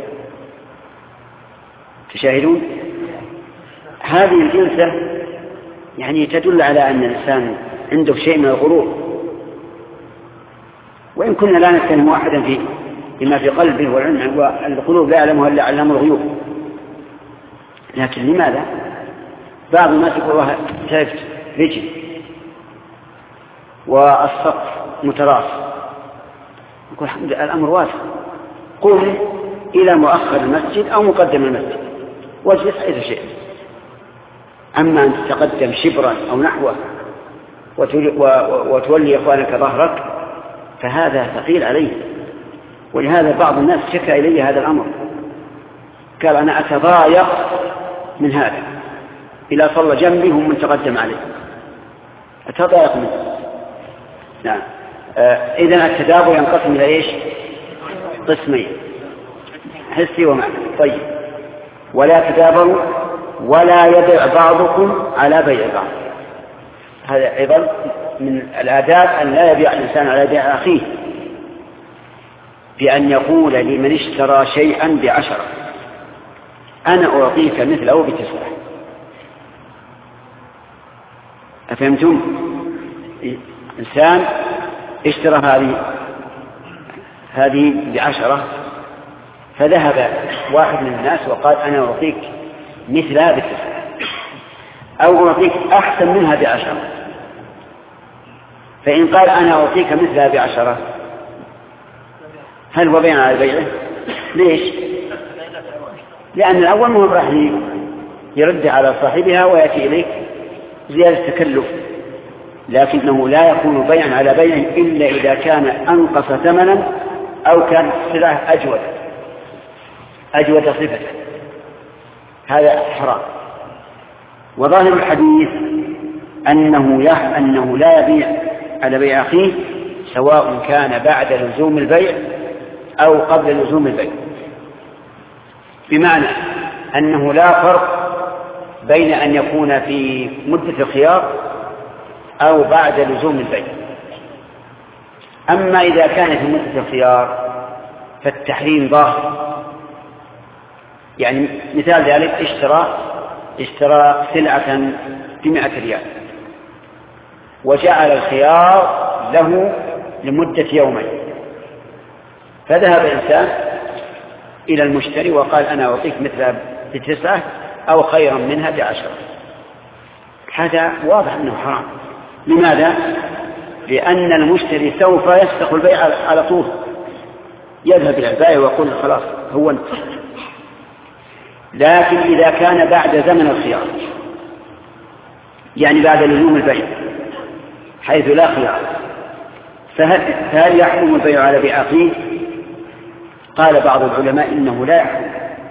تشاهدون هذه الجلسة يعني تدل على أن الإنسان عنده شيء من الغرور، وإن كنا لا نتهم واحدا في بما في قلبه والعلم والقلوب لا يعلمها إلا علام الغيوب، لكن لماذا بعض الناس يقول الله تعبت رجل والسقف متراص، يقول الحمد لله الأمر واسع، قم إلى مؤخر المسجد أو مقدم المسجد واجلس حيث شئت. أما أن تتقدم شبرا أو نحوه وتولي إخوانك ظهرك فهذا ثقيل عليه. ولهذا بعض الناس شكى إلي هذا الأمر، قال أنا أتضايق من هذا، إلى صلى جنبي هم من تقدم عليه أتضايق منه. نعم. آه إذن التدابر ينقسم إلى إيش؟ قسمين، حسي ومعنى. طيب، ولا تدابروا ولا يبيع بعضكم على بيع بعض. هذا أيضا من الآداب أن لا يبيع الإنسان على بيع أخيه، بأن يقول لمن اشترى شيئا بعشرة أنا أعطيك مثله بتسعة. أفهمتم؟ إنسان اشترى هذه هذه بعشرة، فذهب واحد من الناس وقال أنا أعطيك مثلها بتسعة، أو أعطيك أحسن منها بعشرة. فإن قال أنا أعطيك مثلها بعشرة هل هو بيع على بيعه؟ ليش؟ لأن الأول مو راح يرد على صاحبها ويأتي إليك زيادة تكلف، لكنه لا يكون بيعا على بيع إلا إذا كان أنقص ثمنا أو كان سلعة أجود أجود صفة، هذا حرام. وظاهر الحديث أنه يح أنه لا يبيع على بيع أخيه سواء كان بعد لزوم البيع أو قبل لزوم البيع، بمعنى أنه لا فرق بين أن يكون في مدة الخيار أو بعد لزوم البيع. أما إذا كان في مدة الخيار فالتحريم ظاهر. يعني مثال ذلك اشترى اشترى سلعة بمئة ريال وجعل الخيار له لمدة يومين، فذهب إنسان إلى المشتري وقال أنا أعطيك مثلها بتسعة أو خيرا منها بعشرة. هذا واضح أنه حرام. لماذا؟ لأن المشتري سوف يسبق البيع على طول، يذهب إلى البائع ويقول خلاص هو انت. لكن إذا كان بعد زمن الخيار، يعني بعد لزوم البيع حيث لا خيار، فهل, فهل يحكم البيع على بيع أخيه؟ قال بعض العلماء إنه لا يحكم،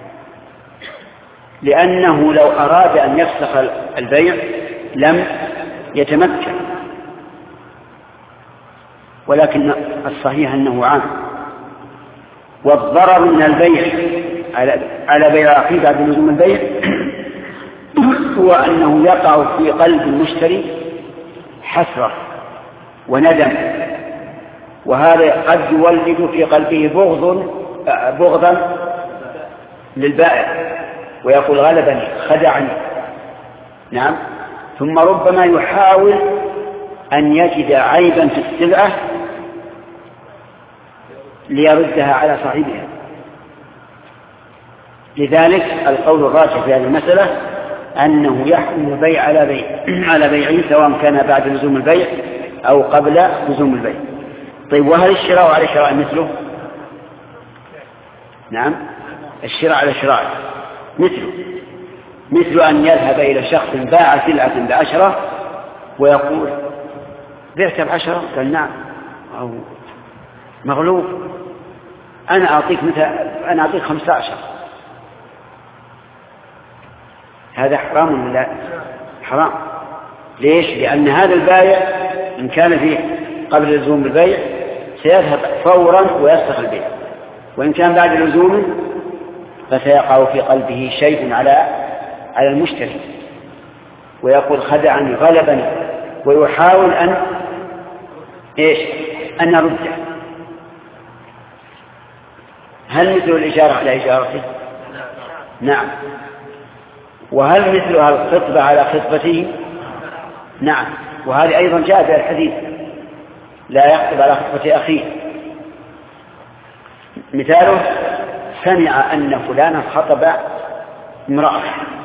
لأنه لو أراد أن يفسخ البيع لم يتمكن، ولكن الصحيح أنه عام. والضرر من البيع على بيع أخيه بعد لزوم البيع هو أنه يقع في قلب المشتري حسرة وندم، وهذا قد يولد في قلبه بغض بغضا للبائع ويقول غلبني خدعني. نعم. ثم ربما يحاول أن يجد عيبا في السلعة ليردها على صاحبها. لذلك القول الراجح في هذه المسألة أنه يحرم البيع على بيع على بيعه سواء كان بعد لزوم البيع أو قبل لزوم البيع. طيب وهل الشراء على شراء مثله؟ نعم، الشراء على شراء مثله، مثل أن يذهب إلى شخص باع سلعة بعشرة ويقول بعت بعشرة، قال نعم، أو مغلوب أنا أعطيك مثل أنا أعطيك خمسة عشر. هذا حرام ولا لا؟ حرام. ليش؟ لأن هذا البائع إن كان فيه قبل لزوم البيع سيذهب فورا ويفسخ البيع، وإن كان بعد لزومه فسيقع في قلبه شيء على على المشتري ويقول خدعني غلبني ويحاول أن إيش أن يرده. هل مثل الإجارة على إجارته؟ نعم. وهل مثلها الخطبة على خطبته؟ نعم. وهذه أيضا جاء في الحديث لا يخطب على خطبة أخيه. مثاله سمع أن فلانا خطب امرأة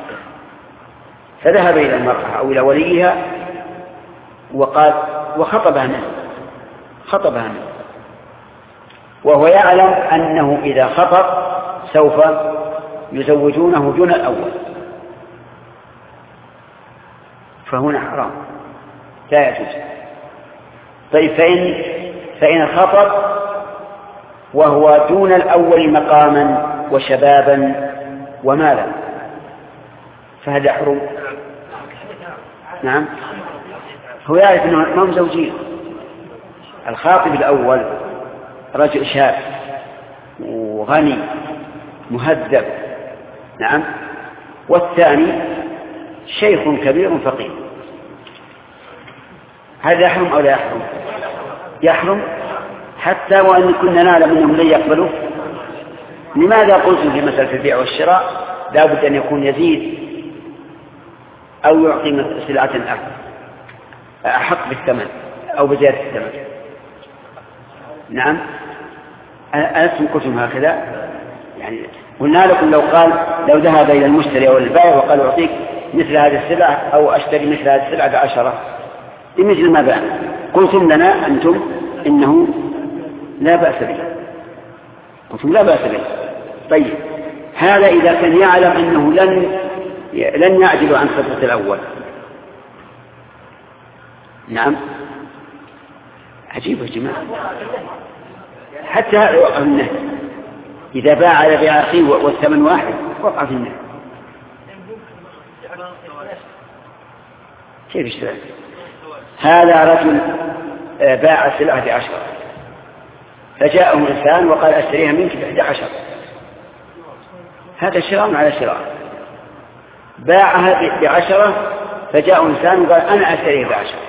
فذهب إلى المرأة أو إلى وليها وقال وخطبها منه خطبها منه وهو يعلم أنه إذا خطب سوف يزوجونه دون الأول، فهنا حرام لا يجوز. طيب فإن فإن خطب وهو دون الأول مقاما وشبابا ومالا فهذا يحرم. نعم، هو يعرف أنه ما هم زوجين. الخاطب الأول رجل شاب وغني مهذب، نعم، والثاني شيخ كبير فقير. هذا يحرم أو لا يحرم؟ يحرم حتى وأن كنا نعلم أنهم لن يقبلوا. لماذا قلت في مسألة البيع والشراء لا بد أن يكون يزيد أو يعطي سلعة أحق بالثمن أو بزيادة الثمن؟ نعم، أنتم قلتم هكذا. يعني قلنا لكم لو قال لو ذهب إلى المشتري أو البائع وقال أعطيك مثل هذه السلعة أو أشتري مثل هذه السلعة بعشرة بمثل ما باع، قلتم لنا أنتم إنه لا بأس به، قلتم لا بأس به. طيب هذا إذا كان يعلم أنه لن لن يعجل عن خطوة الأول. نعم، عجيب يا جماعة، حتى هذا وقع في النهي. إذا باع على بيع أخيه والثمن واحد وقع في النهي. كيف اشترى؟ هذا رجل باع سلعة بعشرة فجاءه إنسان وقال أشتريها منك بإحدى عشر، هذا شراء على شراء. باعها بعشرة فجاء إنسان وقال أنا أشتريها بعشرة.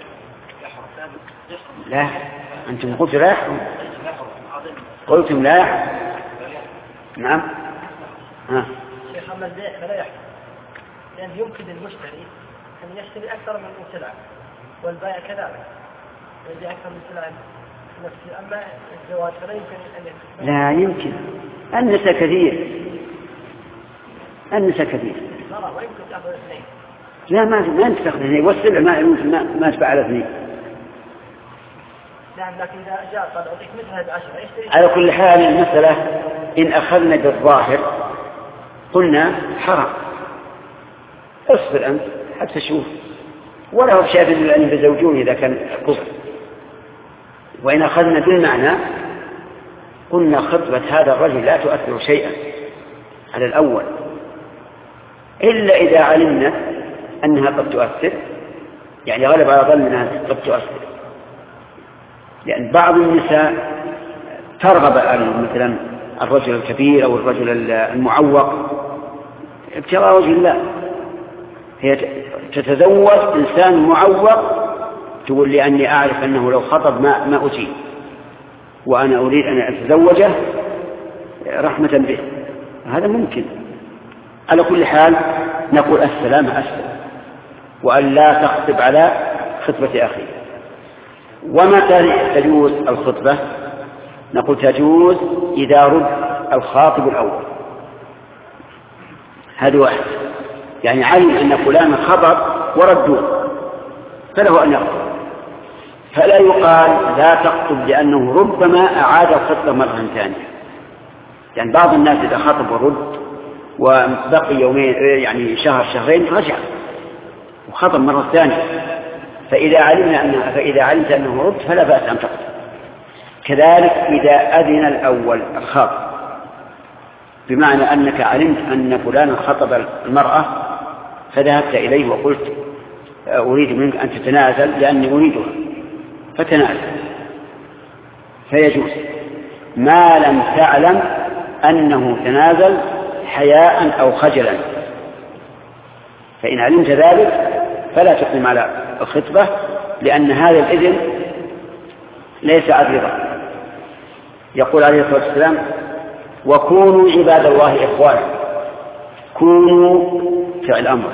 لا، أنتم قلتم لا يحرم، قلتم لا يحرم. نعم. ها. شيخ أما البيع فلا يحرم، لأن يمكن المشتري أن يشتري أكثر من سلعة والبائع كذلك يبيع أكثر من سلعة نفسه. أما الزواج فلا يمكن أن يكون. لا يمكن، النساء كثير، النساء كثير. لا ويمكن تأخذ اثنين. لا ما ما أنت تأخذ اثنين، والسلع ما ما ما تباع على اثنين. نعم، لكن إذا جاء قال أعطيك مثل هذه عشرة يشتري. على كل حال المسألة إن أخذنا بالظاهر قلنا حرام. اصبر أنت حتى تشوف، ولا هو شايف أن يتزوجون إذا كان كفر. وإن أخذنا بالمعنى قلنا خطبة هذا الرجل لا تؤثر شيئا على الأول، إلا إذا علمنا أنها قد تؤثر، يعني غلب على ظننا أنها قد تؤثر. لأن بعض النساء ترغب مثلا الرجل الكبير أو الرجل المعوق ابتغاء وجه الله، هي تتزوج إنسان معوق تقول لي أني أعرف أنه لو خطب ما ما أجيب وأنا أريد أن أتزوجه رحمة به. هذا ممكن. على كل حال نقول السلام أسلم، وأن لا تخطب على خطبة أخيه. ومتى تجوز الخطبة؟ نقول تجوز إذا رد الخاطب الأول. هذا واحد، يعني علم أن فلان خطب وردوه فله أن يخطب، فلا يقال لا تخطب لأنه ربما أعاد الخطبة مرة ثانية. يعني بعض الناس إذا خطب ورد وبقي يومين يعني شهر شهرين رجع وخطب مرة ثانية، فإذا علمنا أنه فإذا علمت أنه رد فلا بأس أن تخطب. كذلك إذا أذن الأول الخاطب، بمعنى أنك علمت أن فلان خطب المرأة فذهبت إليه وقلت أريد منك أن تتنازل لأني أريدها، فتنازل، فيجوز ما لم تعلم أنه تنازل حياء أو خجلا. فإن علمت ذلك فلا تقدم على الخطبة، لأن هذا الإذن ليس عذرا. يقول عليه الصلاة والسلام: وكونوا عباد الله إخوانا. كونوا فعل أمر،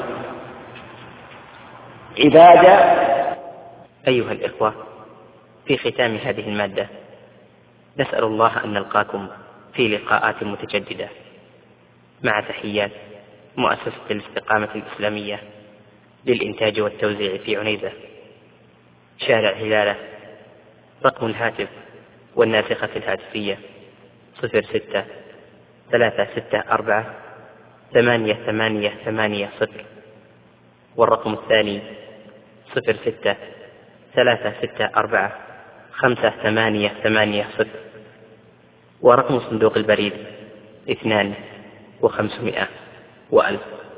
عبادة. أيها الإخوة، في ختام هذه المادة نسأل الله أن نلقاكم في لقاءات متجددة، مع تحيات مؤسسة الاستقامة الإسلامية للإنتاج والتوزيع في عنيزة، شارع هلالة. رقم الهاتف والناسخة الهاتفية صفر ستة ثلاثة ستة أربعة ثمانية ثمانية ثمانية صفر، والرقم الثاني صفر ستة ثلاثة ستة أربعة خمسة ثمانية ثمانية صفر، ورقم صندوق البريد اثنان وخمسمائة وألف.